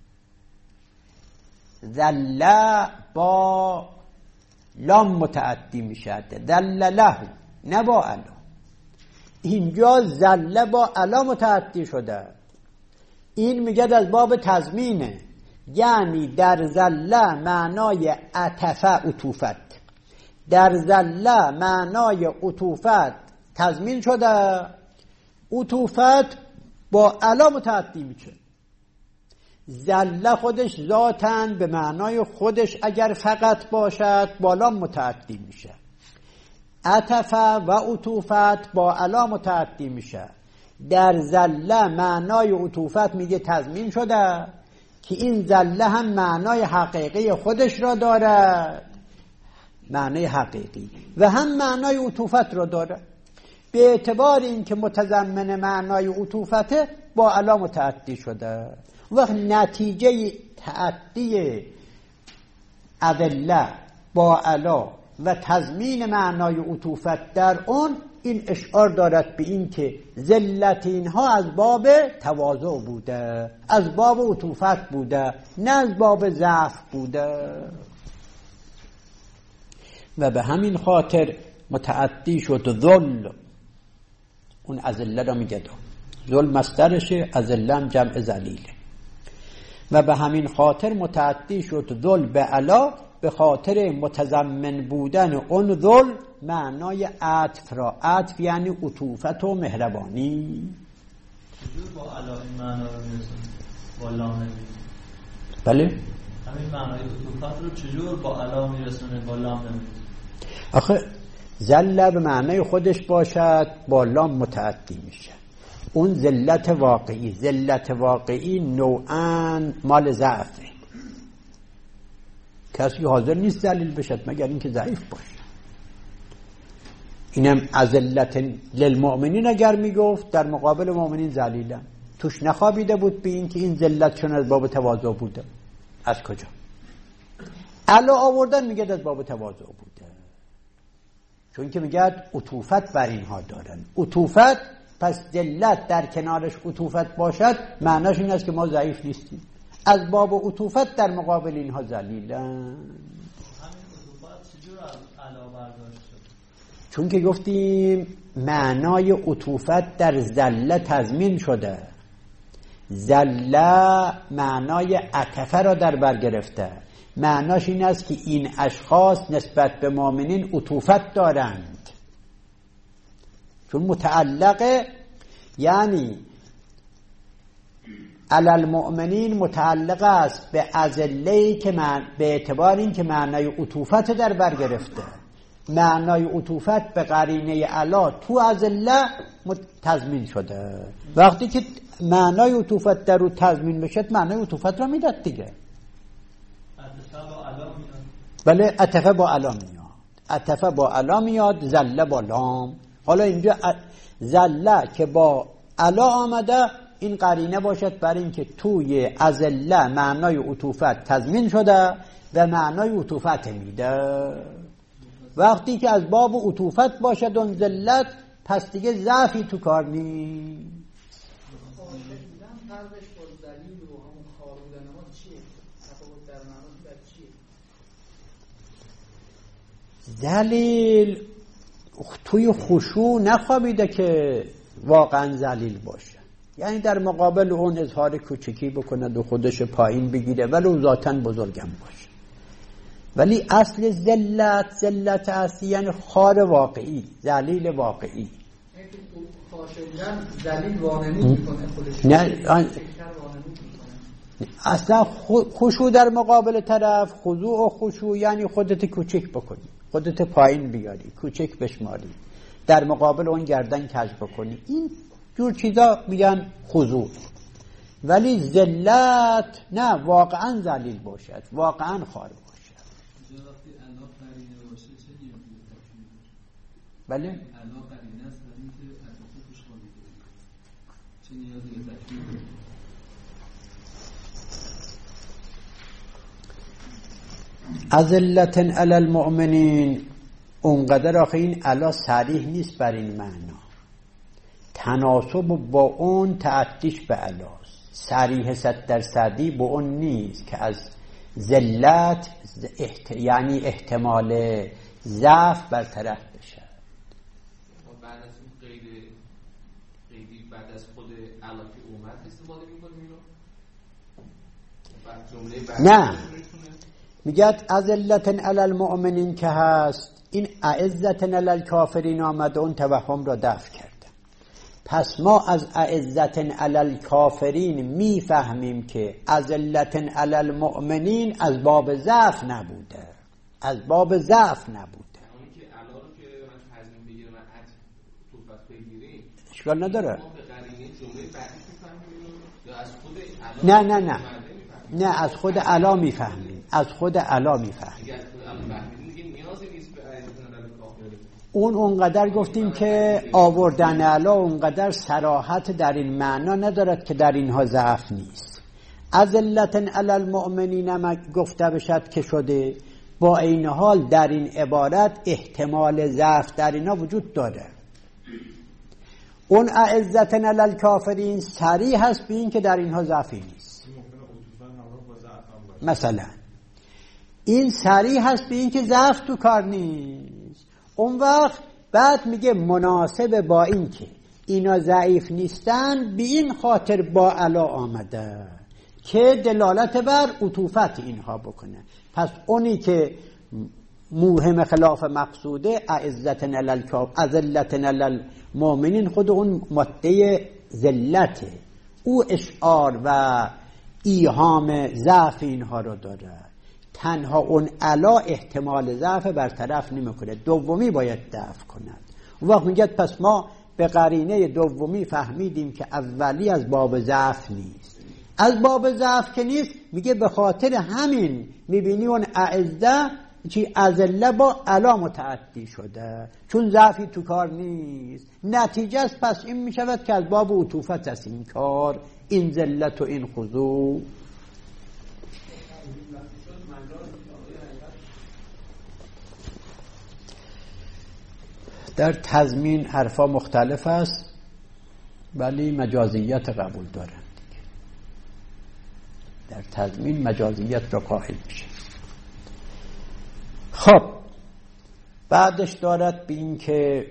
ذله با لام متعدی میشد، ذل له نه با علا. اینجا ذله با علا متعدی شده. این میگه از باب تضمینه، یعنی در ذله معنای عطف عطوفت، در ذله معنای عطوفت تضمین شده. عطوفت با علا متعدی میشه. ذله خودش ذاتاً به معنای خودش اگر فقط باشد با لام متعدی میشه. عطف و عطوفت با علا متعدی میشه. در ذله معنای عطوفت میگه تضمین شده که این ذله هم معنای حقیقی خودش را دارد، معنای حقیقی، و هم معنای عطوفت را دارد. به اعتبار اینکه متضمن معنای عطوفته با علا متعدی شده. وقت نتیجه تعدی ادله با علا و تضمین معنای عطوفت در اون، این اشعار دارد به این که ذلت اینها از باب تواضع بوده، از باب عطوفت بوده، نه از باب ضعف بوده. و به همین خاطر متعدی شد ذل. اون اذله را میگه ذل مصدرشه، اذله هم جمع ذلیله. و به همین خاطر متعدی شد ذل به علا، به خاطر متضمن بودن اون ذل معنای عطف را. عطف یعنی عطوفت و مهربانی. چجور با علا این معنا رو میرسونه با لام نمیرسونه؟ بله همین معنای عطوفت رو چجور با علا میرسونه با لام نمیرسونه؟ آخه ذل به معنای خودش باشد با لام متعدی میشه. اون ذلت واقعی، ذلت واقعی نوعاً مال ضعفه. کسی حاضر نیست ذلیل بشد مگر اینکه ضعیف باشه. اینم اذلت للمؤمنین اگر میگفت در مقابل مؤمنین ذلیلم، توش نخوابیده بود به این که این ذلتشون از باب تواضع بوده. از کجا؟ علا آوردن میگه از باب تواضع بوده، چون که میگه عطوفت بر اینها دارن. عطوفت، پس ذلت در کنارش عطوفت باشد معناش این است که ما ضعیف نیستیم. از باب عطوفت در مقابل اینها ذلیلن. همین عطوفت چجور از علا برداشت شد؟ چون که گفتیم معنای عطوفت در ذله تضمین شده. ذله معنای عطفه را در بر گرفته. معناش این است که این اشخاص نسبت به مؤمنین عطوفت دارند، چون متعلقه، یعنی علی المؤمنین متعلق است به اذله‌ای که به اعتبار این که معنای عطوفت در بر گرفته. معنای عطوفت به قرینه علا تو اذله تضمین شده. وقتی که معنای عطوفت در رو تضمین بشد معنای عطوفت را میداد دیگه. بله، عطفه با علا میاد، عطفه با علا میاد، ذله با لام. حالا اینجا ذله که با علا آمده این قرینه باشد برای اینکه توی ازله معنای عطوفت تضمین شده و معنای عطوفت میده. وقتی که از باب عطوفت باشد اون ذلت، پس دیگه ضعفی تو کار نیست. فرقش با دلیل و همون خار بودن ما چیه؟ تفاوت در معنی در چیه؟ دلیل توی خشوع نخوابیده که واقعا ذلیل باشه، یعنی در مقابل اون اظهار کوچکی بکنه و خودش پایین بگیره ولو ذاتاً بزرگم باشه. ولی اصل ذلت اصلی یعنی خار واقعی، ذلیل واقعی. خاشندن ذلیل وانمود میکنه خودش، نه اصلا خشوع در مقابل طرف، خضوع و خشوع یعنی خودت کوچک بکنی، خودت پایین بیاری، کوچک بشماری، در مقابل اون گردن کج بکنی. این جور چیزا میگن خضوع. ولی ذلت نه، واقعا ذلیل باشد، واقعا خار باشد. بله؟ اذلة علی المؤمنین، اونقدر آخه این علا صریح نیست بر این معنا، تناسب با اون تعدیش به علاست، صریح 100% با اون نیست که از ذلت یعنی احتمال ضعف برطرف بشه. بعد از این قیدی بعد از خود علا که اومد استفاده می‌کنیم اینو؟ نه، میگه اذلة علی المؤمنین که هست، این اعزة علی الکافرین آمد اون توهم را دفع کرده. پس ما از اعزة علی الکافرین میفهمیم که اذلة علی المؤمنین از باب ضعف نبوده، از باب ضعف نبوده. اونی که علا رو که من تضمین بگیرم از توفت بگیریم اشکال نداره. ما به قرینه جمله بعدیش میفهمیم یا از خود علا؟ نه از خود علا میفهمیم، از خود علا میفهمیم. اونقدر گفتیم که آوردن علا اونقدر صراحت در این معنا ندارد که در اینها ضعف نیست. اذلة علی المؤمنین گفته بشد که شده، با این حال در این عبارت احتمال ضعف در اینا وجود داره. اون اعزة علی الکافرین صریح هست به این که در اینها ضعفی نیست. مثلا این صریح هست به این که ضعف تو کار نیست. اون وقت بعد میگه مناسب با این که اینا ضعیف نیستن، به این خاطر با علا آمده که دلالت بر عطوفت اینها بکنه. پس اونی که موهم خلاف مقصوده اعزة علی المؤمنین، خود اون ماده ذلته، او اشعار و ایهام ضعف اینها رو داره. تنها اون علا احتمال ضعف برطرف نمیکنه، دومی باید دفع کند. اون وقت میگه پس ما به قرینه دومی فهمیدیم که اولی از باب ضعف نیست. از باب ضعف که نیست، میگه به خاطر همین میبینی اون اعزه چی اذله با علا متعدی شده، چون ضعفی تو کار نیست. نتیجه است پس این میشود که از باب عطوفت است این کار، این ذلت و این خضوع. در تضمین حرفا مختلف است ولی مجازیت قبول دارند. در تضمین مجازیت را قائل میشه. خب بعدش دارد به این که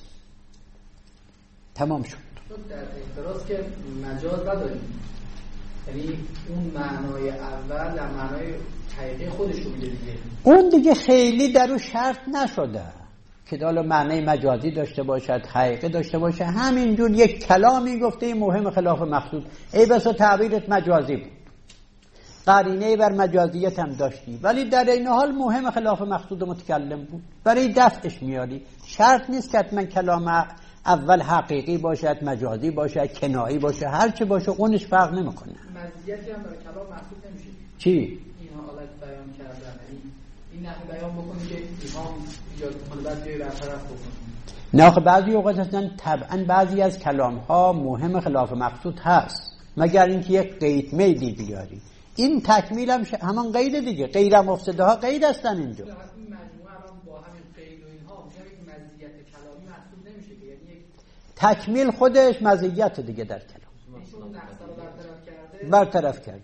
تمام شد. در اعتراض که مجاز نداریم، یعنی اون معنای اول در معنای حقیقی خودش رو میده دیگه، اون دیگه خیلی در اون شرط نشده که حالا معنی مجازی داشته باشد، حقیقی داشته باشه. همینجور یک کلامی گفته این مهم خلاف مقصود، ای بسا تعبیرت مجازی بود، قرینه بر مجازیت هم داشتی، ولی در این حال مهم خلاف مقصود متکلم بود، برای دفعش میاری. شرط نیست که حتما کلام اول حقیقی باشد، مجازی باشد، کنایی باشه، هر چی باشه اونش فرق نمیکنه. مزیتی هم برای کلام محسوب نمیشه. چی؟ اینها حالت بیان کردن، این نحوه بیان بکنی که ایهام یا مطلب جای برطرف بکنی. نه بعضی اوقات هستن طبعا بعضی از کلام ها مهم خلاف مقصود هست، مگر اینکه یک قید میلی بیاری. این تکمیل هم همان قید دیگه، غیر مفسده ها قید هستن اینجا. این مجموعه هم با همین قید و اینها میشه یک مزیت کلامی محسوب نمیشه که یعنی یک تکمیل خودش مزیت دیگه در کلام ایشون نقص رو برطرف کرده.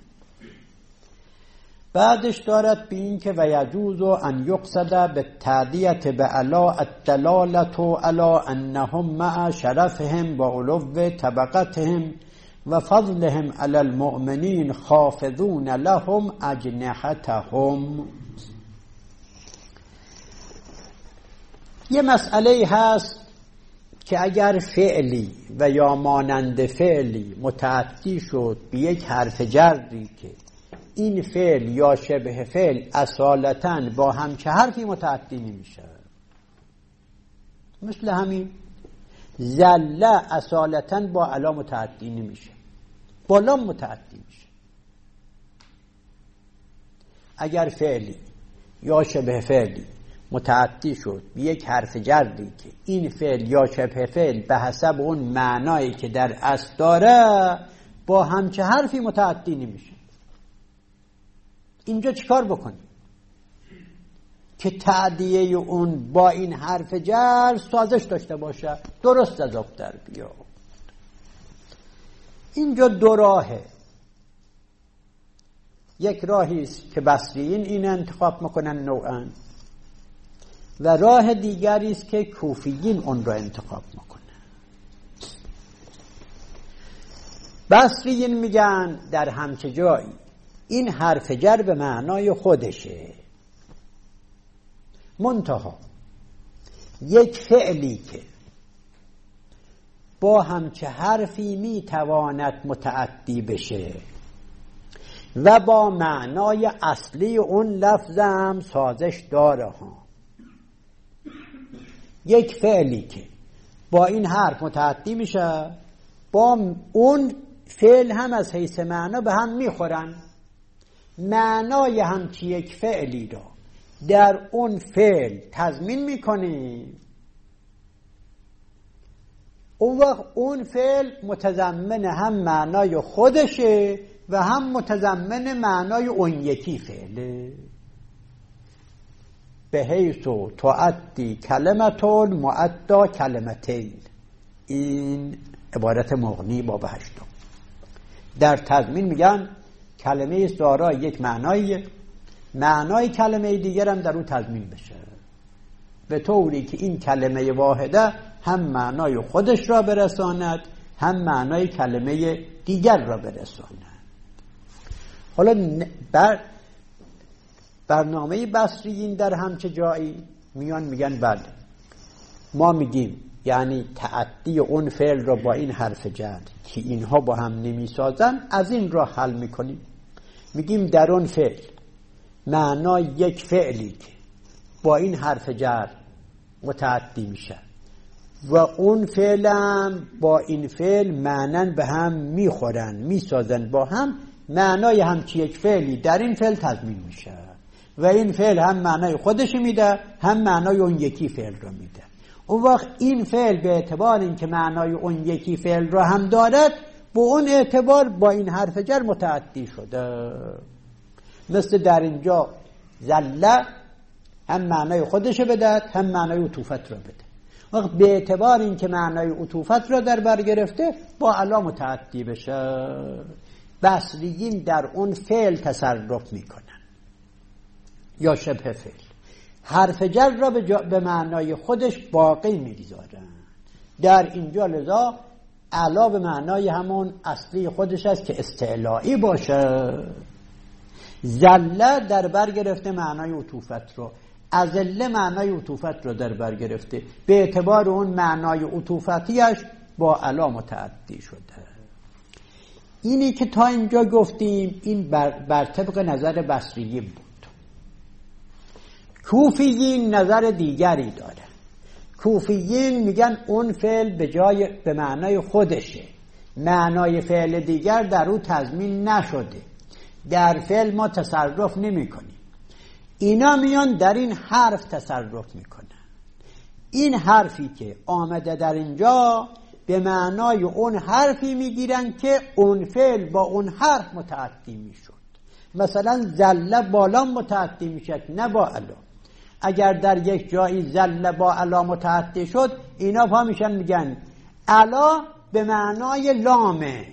بعدش دارد به این که و یجوز ان یقصد به تعدیت به علا الدلالت علی انهم مع شرفهم و علو طبقتهم و فضلهم علی المؤمنین خافضون لهم اجنحتهم. یه مسئله هست که اگر فعلی و یا مانند فعلی متعدی شد به یک حرف جری که این فعل یا شبه فعل اصالتاً با همچه حرفی متعدی نمیشه، مثل همین زله اصالتاً با علا متعدی نمیشه، با لام متعدی میشه. اگر فعلی یا شبه فعلی متعدی شد به یک حرف جری که این فعل یا شبه فعل به حسب اون معنایی که در اصل داره با همچه حرفی متعدی نمیشه. اینجا چیکار بکنیم که تعدیه اون با این حرف جر سازش داشته باشه، درست از آب در بیاد؟ اینجا دو راهه. یک راهی است که بصریین این انتخاب میکنن نوعا، و راه دیگری است که کوفیین اون را انتخاب میکنن. بصریین میگن در همچه جایی این حرف جر به معنای خودشه، منتها یک فعلی که با همچه حرفی میتواند متعدی بشه و با معنای اصلی اون لفظ هم سازش داره ها. یک فعلی که با این حرف متعدی میشه، با اون فعل هم از حیث معنا به هم میخورن، معنای همچی یک فعلی را در اون فعل تضمین میکنیم، اون وقت اون فعل متضمن هم معنای خودشه و هم متضمن معنای اون یکی فعله. به حیث تعدی کلمتون معدا کلمتین. این عبارت مغنی باب 8. در تضمین میگن کلمه دارای یک معنای کلمه دیگر هم در اون تضمین بشه، به طوری که این کلمه واحده هم معنای خودش را برساند هم معنای کلمه دیگر را برساند. حالا برنامه بصریین در همچه جایی میان میگن بله، ما میگیم یعنی تعدی اون فعل را با این حرف جر که اینها با هم نمیسازن، از این را حل میکنیم. میگیم در اون فعل معنای یک فعلی که با این حرف جر متعدی میشه و اون فعلم با این فعل معنن به هم میخورن، میسازن با هم، معنای همچی یک فعلی در این فعل تضمین میشه و این فعل هم معنای خودش میده هم معنای اون یکی فعل رو میده. اون وقت این فعل به اعتبار این که معنای اون یکی فعل رو هم دارد، با اون اعتبار با این حرف جر متعدی شده. مثل در اینجا زله هم معنای خودش بده هم معنای عطوفت رو بده. وقت به اعتبار این که معنای عطوفت رو در بر گرفته با علا متعدی بشه. بصریین در اون فعل تصرف میکنن یا شبه فعل، حرف جر را به معنای خودش باقی میگذارن. در اینجا لذا علا به معنای همون اصلی خودش است که استعلائی باشه. زله در بر گرفته معنای عطوفت رو، ازله معنای عطوفت رو در بر گرفته، به اعتبار اون معنای عطوفتیش با علا متعدی شده. اینی که تا اینجا گفتیم این بر طبق نظر بصریین بود. کوفیین نظر دیگری داره. کوفیین میگن اون فعل به معنای خودشه، معنای فعل دیگر در او تضمین نشده، در فعل ما تصرف نمی کنیم. اینا میان در این حرف تصرف میکنن. این حرفی که آمده در اینجا به معنای اون حرفی میگیرن که اون فعل با اون حرف متعدی میشد. مثلا زله بالا متعدی میشد، نه با الا. اگر در یک جایی زله با الا متعدی شد، اینا فهمیشن میگن الا به معنای لامه،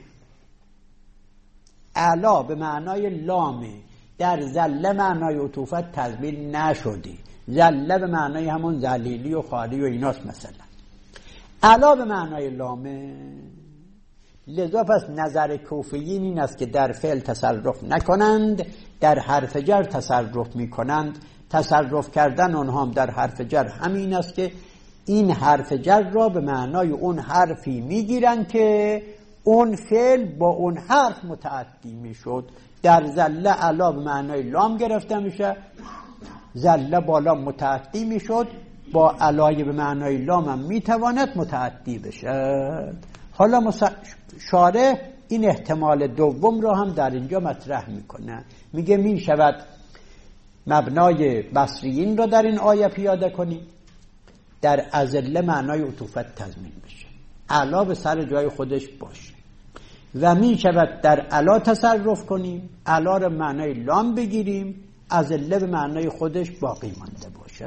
الا به معنای لامه، در زله معنای عطوفت تضمین نشدی. زله به معنای همون ذلیلی و خالی و ایناست. مثلا الا به معنای لامه. لذا پس نظر کوفیین این است که در فعل تصرف نکنند، در حرف جر تصرف میکنند. تصرف کردن اونها هم در حرف جر همین است که این حرف جر را به معنای اون حرفی میگیرند که اون فعل با اون حرف متعدی میشد. در زله الا به معنای لام گرفته میشه، زله بالا متعدی میشد، با علای به معنای لام هم میتواند متعدی بشه. حالا شارح این احتمال دوم رو هم در اینجا مطرح میکنه، میگه میشود مبنای بصریین رو در این آیه پیاده کنیم، در ازله معنای عطوفت تضمین بشه، علا به سر جای خودش باشه، و میشود در علا تصرف کنیم، علا رو معنای لام بگیریم، ازله به معنای خودش باقی مانده باشه.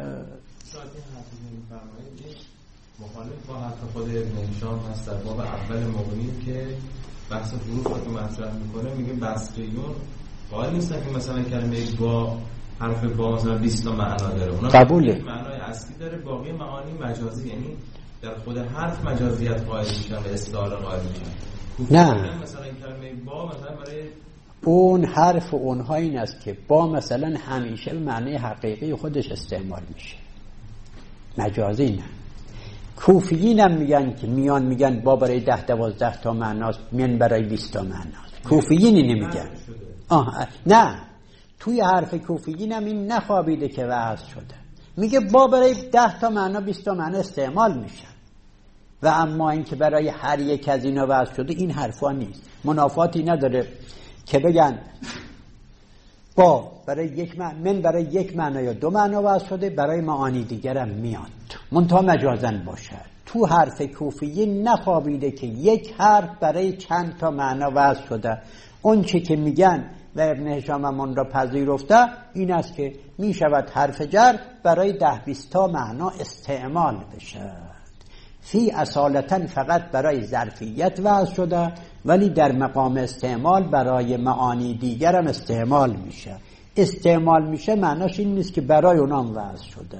مخالف با حرف خود ابن هشام هست در باب اول مغنی که بحث حروف رو مطرح میکنه، میگه بصریون قائل نیستن که مثلا کلمه با حرف با مثلا 20 تا معنا داره، اونا قبوله، معنای اصلی داره، باقی معانی مجازی، یعنی در خود حرف مجازیت قائل میشن و استعاره قائل میشن. نه مثلا این کلمه با مثلا برای اون حرف اونها این است که با مثلا همیشه به معنی حقیقی خودش استعمال میشه، مجازی نه. کوفیین هم میگن که میگن با برای 10-12 تا معناست، من برای 20 تا معناست. کوفیین نمیگن. نه، توی حرف کوفیین هم این نخوابیده که وضع شده، میگه با برای 10 تا معنا 20 تا معنا استعمال میشن، و اما این که برای هر یک از اینا وضع شده این حرفا نیست. منافاتی نداره که بگن با برای یک من برای یک معنا یا 2 معنا وضع شده، برای معانی دیگر هم میاد، منتها مجازن باشه. تو حرف کوفیین نخوابیده که یک حرف برای چند تا معنا وضع شده. اون چی که میگن و ابن هشام هم اون را پذیرفته این است که میشود حرف جر برای 10-20 تا معنا استعمال بشه. فی اصالتا فقط برای ظرفیت وضع شده، ولی در مقام استعمال برای معانی دیگر هم استعمال میشه. استعمال میشه معناش این نیست که برای اونام وضع شده.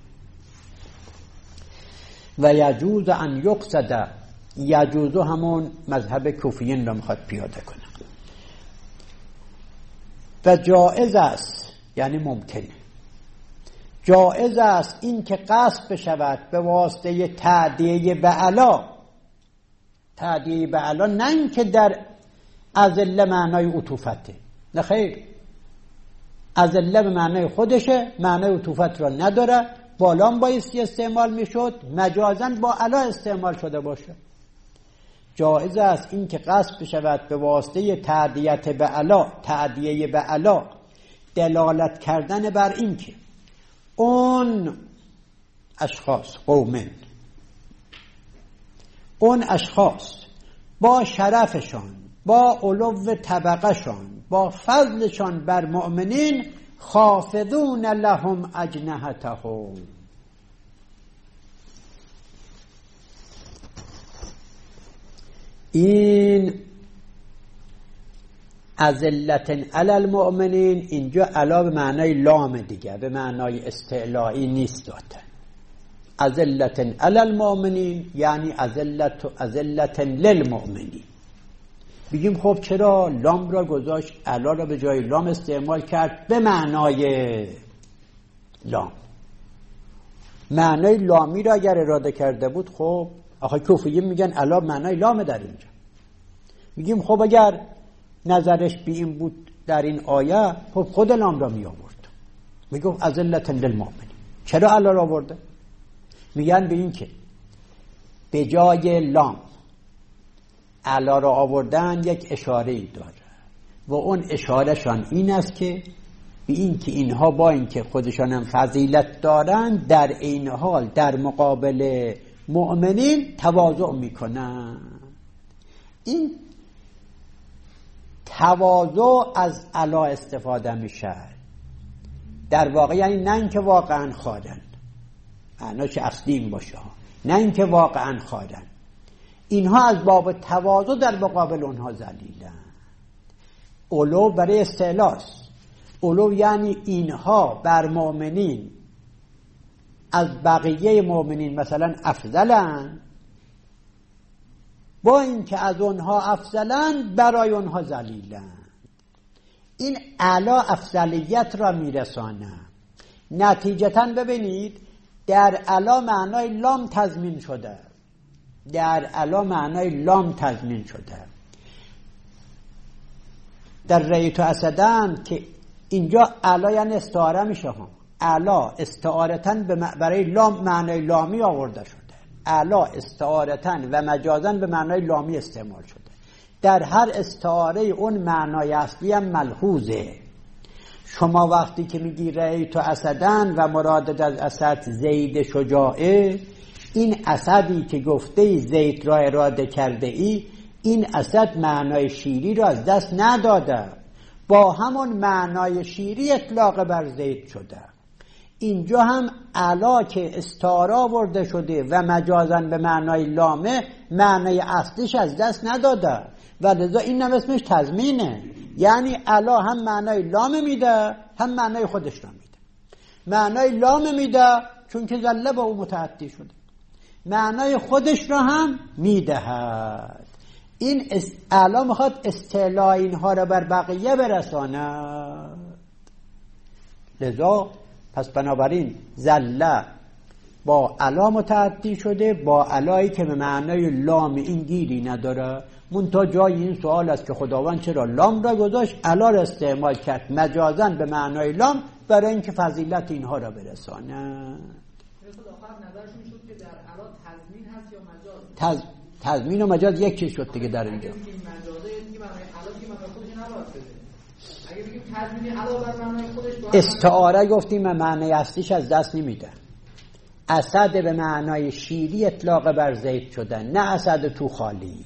و یجوز ان یقصد، یجوز همون مذهب کوفیین را میخواد پیاده کنه. و جائز است، یعنی ممکنه، جائز است این که قصد بشود به واسطه تعدیه به علا. تعدیه به علا نه این که در ازله معنای عطوفته، نه خیر، ازله به معنای خودشه، معنای عطوفت را نداره، بالام بایستی استعمال میشد، مجازن با علا استعمال شده باشه. جائز است این که قصد بشود به واسطه تعدیه به علا، تعدیه به علا، دلالت کردن بر این که اون اشخاص، قومن، اون اشخاص با شرفشان، با علو طبقهشان، با فضلشان بر مؤمنین، خافضون لهم اجنحتهم، این اذلة علی المؤمنین اینجا علا به معنای لام دیگه، به معنای استعلایی نیست داده. اذلة علی المؤمنین یعنی اذلة للمؤمنین. بگیم خب چرا لام را گذاشت، علا را به جای لام استعمال کرد به معنای لام؟ معنای لامی را اگر اراده کرده بود، خب آخه کوفیین میگن علا معنای لام در اینجا. میگیم خب اگر نظرش بی این بود در این آیه، خب خود لام را می آورد، میگم اذلة للمؤمنین. چرا علا را آورده؟ میگن به این که به جای لام علا را آوردن یک اشاره ای داره، و اون اشاره شان این است که به این که اینها با اینکه خودشان هم فضیلت دارن در این حال در مقابل مؤمنین تواضع میکنن. این تواضع از علا استفاده میشه، در واقع یعنی نه اینکه واقعا خارن، معناش اصلی این باشه، نه اینکه واقعا خارن، اینها از باب تواضع در مقابل اونها ذلیلن. علو برای استعلاست، علو یعنی اینها بر مؤمنین از بقیه مؤمنین مثلا افضلن، با اینکه از اونها افضلن برای اونها ذلیلن. این اعلا افضلیت را میرسانه. نتیجتا ببینید در اعلا معنای لام تضمین شده، در اعلا معنای لام تضمین شده. در رأیت اسدن که اینجا اعلا یعنی استعاره میشه، هم اعلا استعارتن برای لام معنای لامی آورده شده، اعلا استعارتن و مجازن به معنای لامی استعمال شده. در هر استعاره اون معنای اصلی هم ملحوظه. شما وقتی که میگی رأیت اسدن و مرادت از اسد زید شجاعه، این اسدی که گفته زید را اراده کرده ای، این اسد معنای شیری را از دست نداده، با همون معنای شیری اطلاق بر زید شده. اینجا هم علا که استعاره آورده شده و مجازن به معنای لامه، معنای اصلیش از دست نداده و لذا این هم اسمش تضمینه. یعنی علا هم معنای لامه میده، هم معنای خودش را میده. معنای لامه میده چون که ذله با او متعدی شده، معنای خودش را هم میدهد. این اعلا میخواد استعلاء اینها را بر بقیه برساند. لذا پس بنابراین ذله با اعلا متعدی شده، با علایی که به معنای لام این گیری نداره. منتها جای این سوال است که خداوند چرا لام را گذاشت، اعلا را استعمال کرد مجازن به معنای لام برای اینکه فضیلت اینها را برساند. نظرشون شد که در اعلا تضمین هست یا مجاز؟ تضمین و مجاز یک چیز شد دیگه در اینجا. اگه بگیم مجازه یعنی که معنای اعلا که معنای خودش نباید بده. اگه بگیم تضمین اعلا بر معنای خودش باید استعاره گفتیم معنای اصلیش از دست نمیده. اسد به معنای شیری اطلاق بر زید شده، نه اسد تو خالی.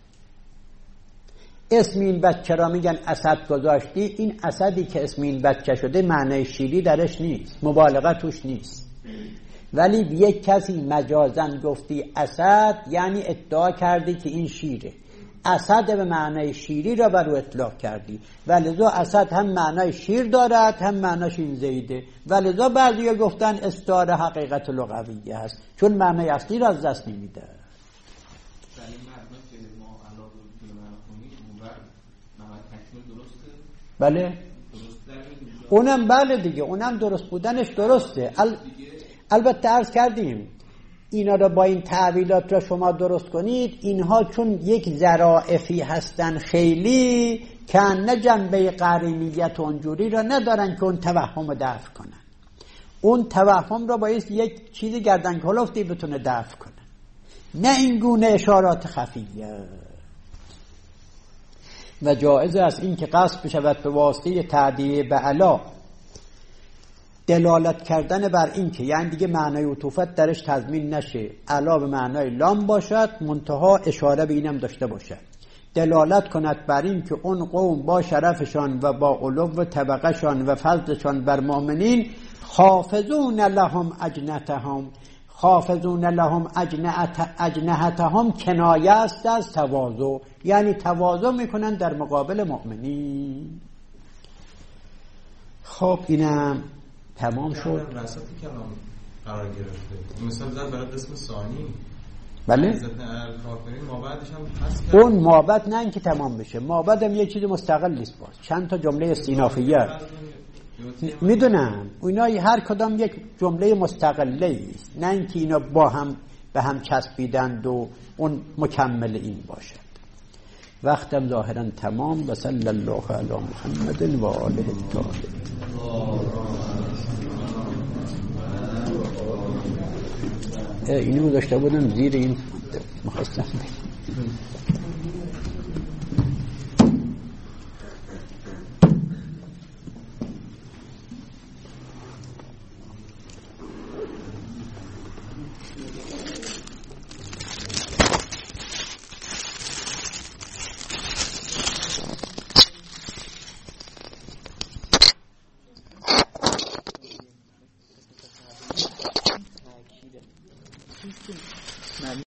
اسم این بچه را میگن اسد گذاشتی، این اسدی که اسم این بچه شده معنای شیری درش نیست، مبالغه توش نیست. ولی به یک کسی مجازن گفتی اسد، یعنی ادعا کردی که این شیره. اسد به معنای شیری را بر او اطلاق کردی و لذا اسد هم معنای شیر دارد، هم معناش این زیده و لذا بعضی گفتن استعاره حقیقت لغویه هست چون معنای اصلی را از دست نمیده. بله اونم بله دیگه، اونم درست بودنش درسته. البته عرض کردیم اینا را با این تعبیرات را شما درست کنید، اینها چون یک ظرافی هستن خیلی که نه جنبه قرینیت اونجوری را ندارن که اون توهم را دفع کنن. اون توهم را باید یک چیزی گردن کلفتی بتونه دفع کنن، نه این گونه اشارات خفیه. و جایز است این که قصد بشود به واسطه تعدیه به علا دلالت کردن بر این که یعنی دیگه معنای عطوفت درش تضمین نشه، علا به معنای لام باشد، منتها اشاره به اینم داشته باشد، دلالت کند بر این که اون قوم با شرفشان و با علو طبقهشان و فضلشان بر مؤمنین خافضون لهم اجنحتهم، خافضون لهم اجنحتهم کنایه است از تواضع، یعنی تواضع میکنن در مقابل مؤمنین. خب اینم تمام شد. وسط کلام قرار گرفته مثلا زد برای قسم ثانی. بله مابعدش هم هست. اون مابعد نه اینکه تمام بشه، مابعد هم یه چیز مستقل نیست، باز چند تا جمله استینافیه میدونم اینا هر کدام یک جمله مستقله است، نه اینکه اینا با هم به هم چسبیدند و اون مکمل این باشد. وقتم ظاهرا تمام. و صلی الله علی محمد و آله الطاهرین. اینو گذاشته بودم زیر این مخواستم چیزی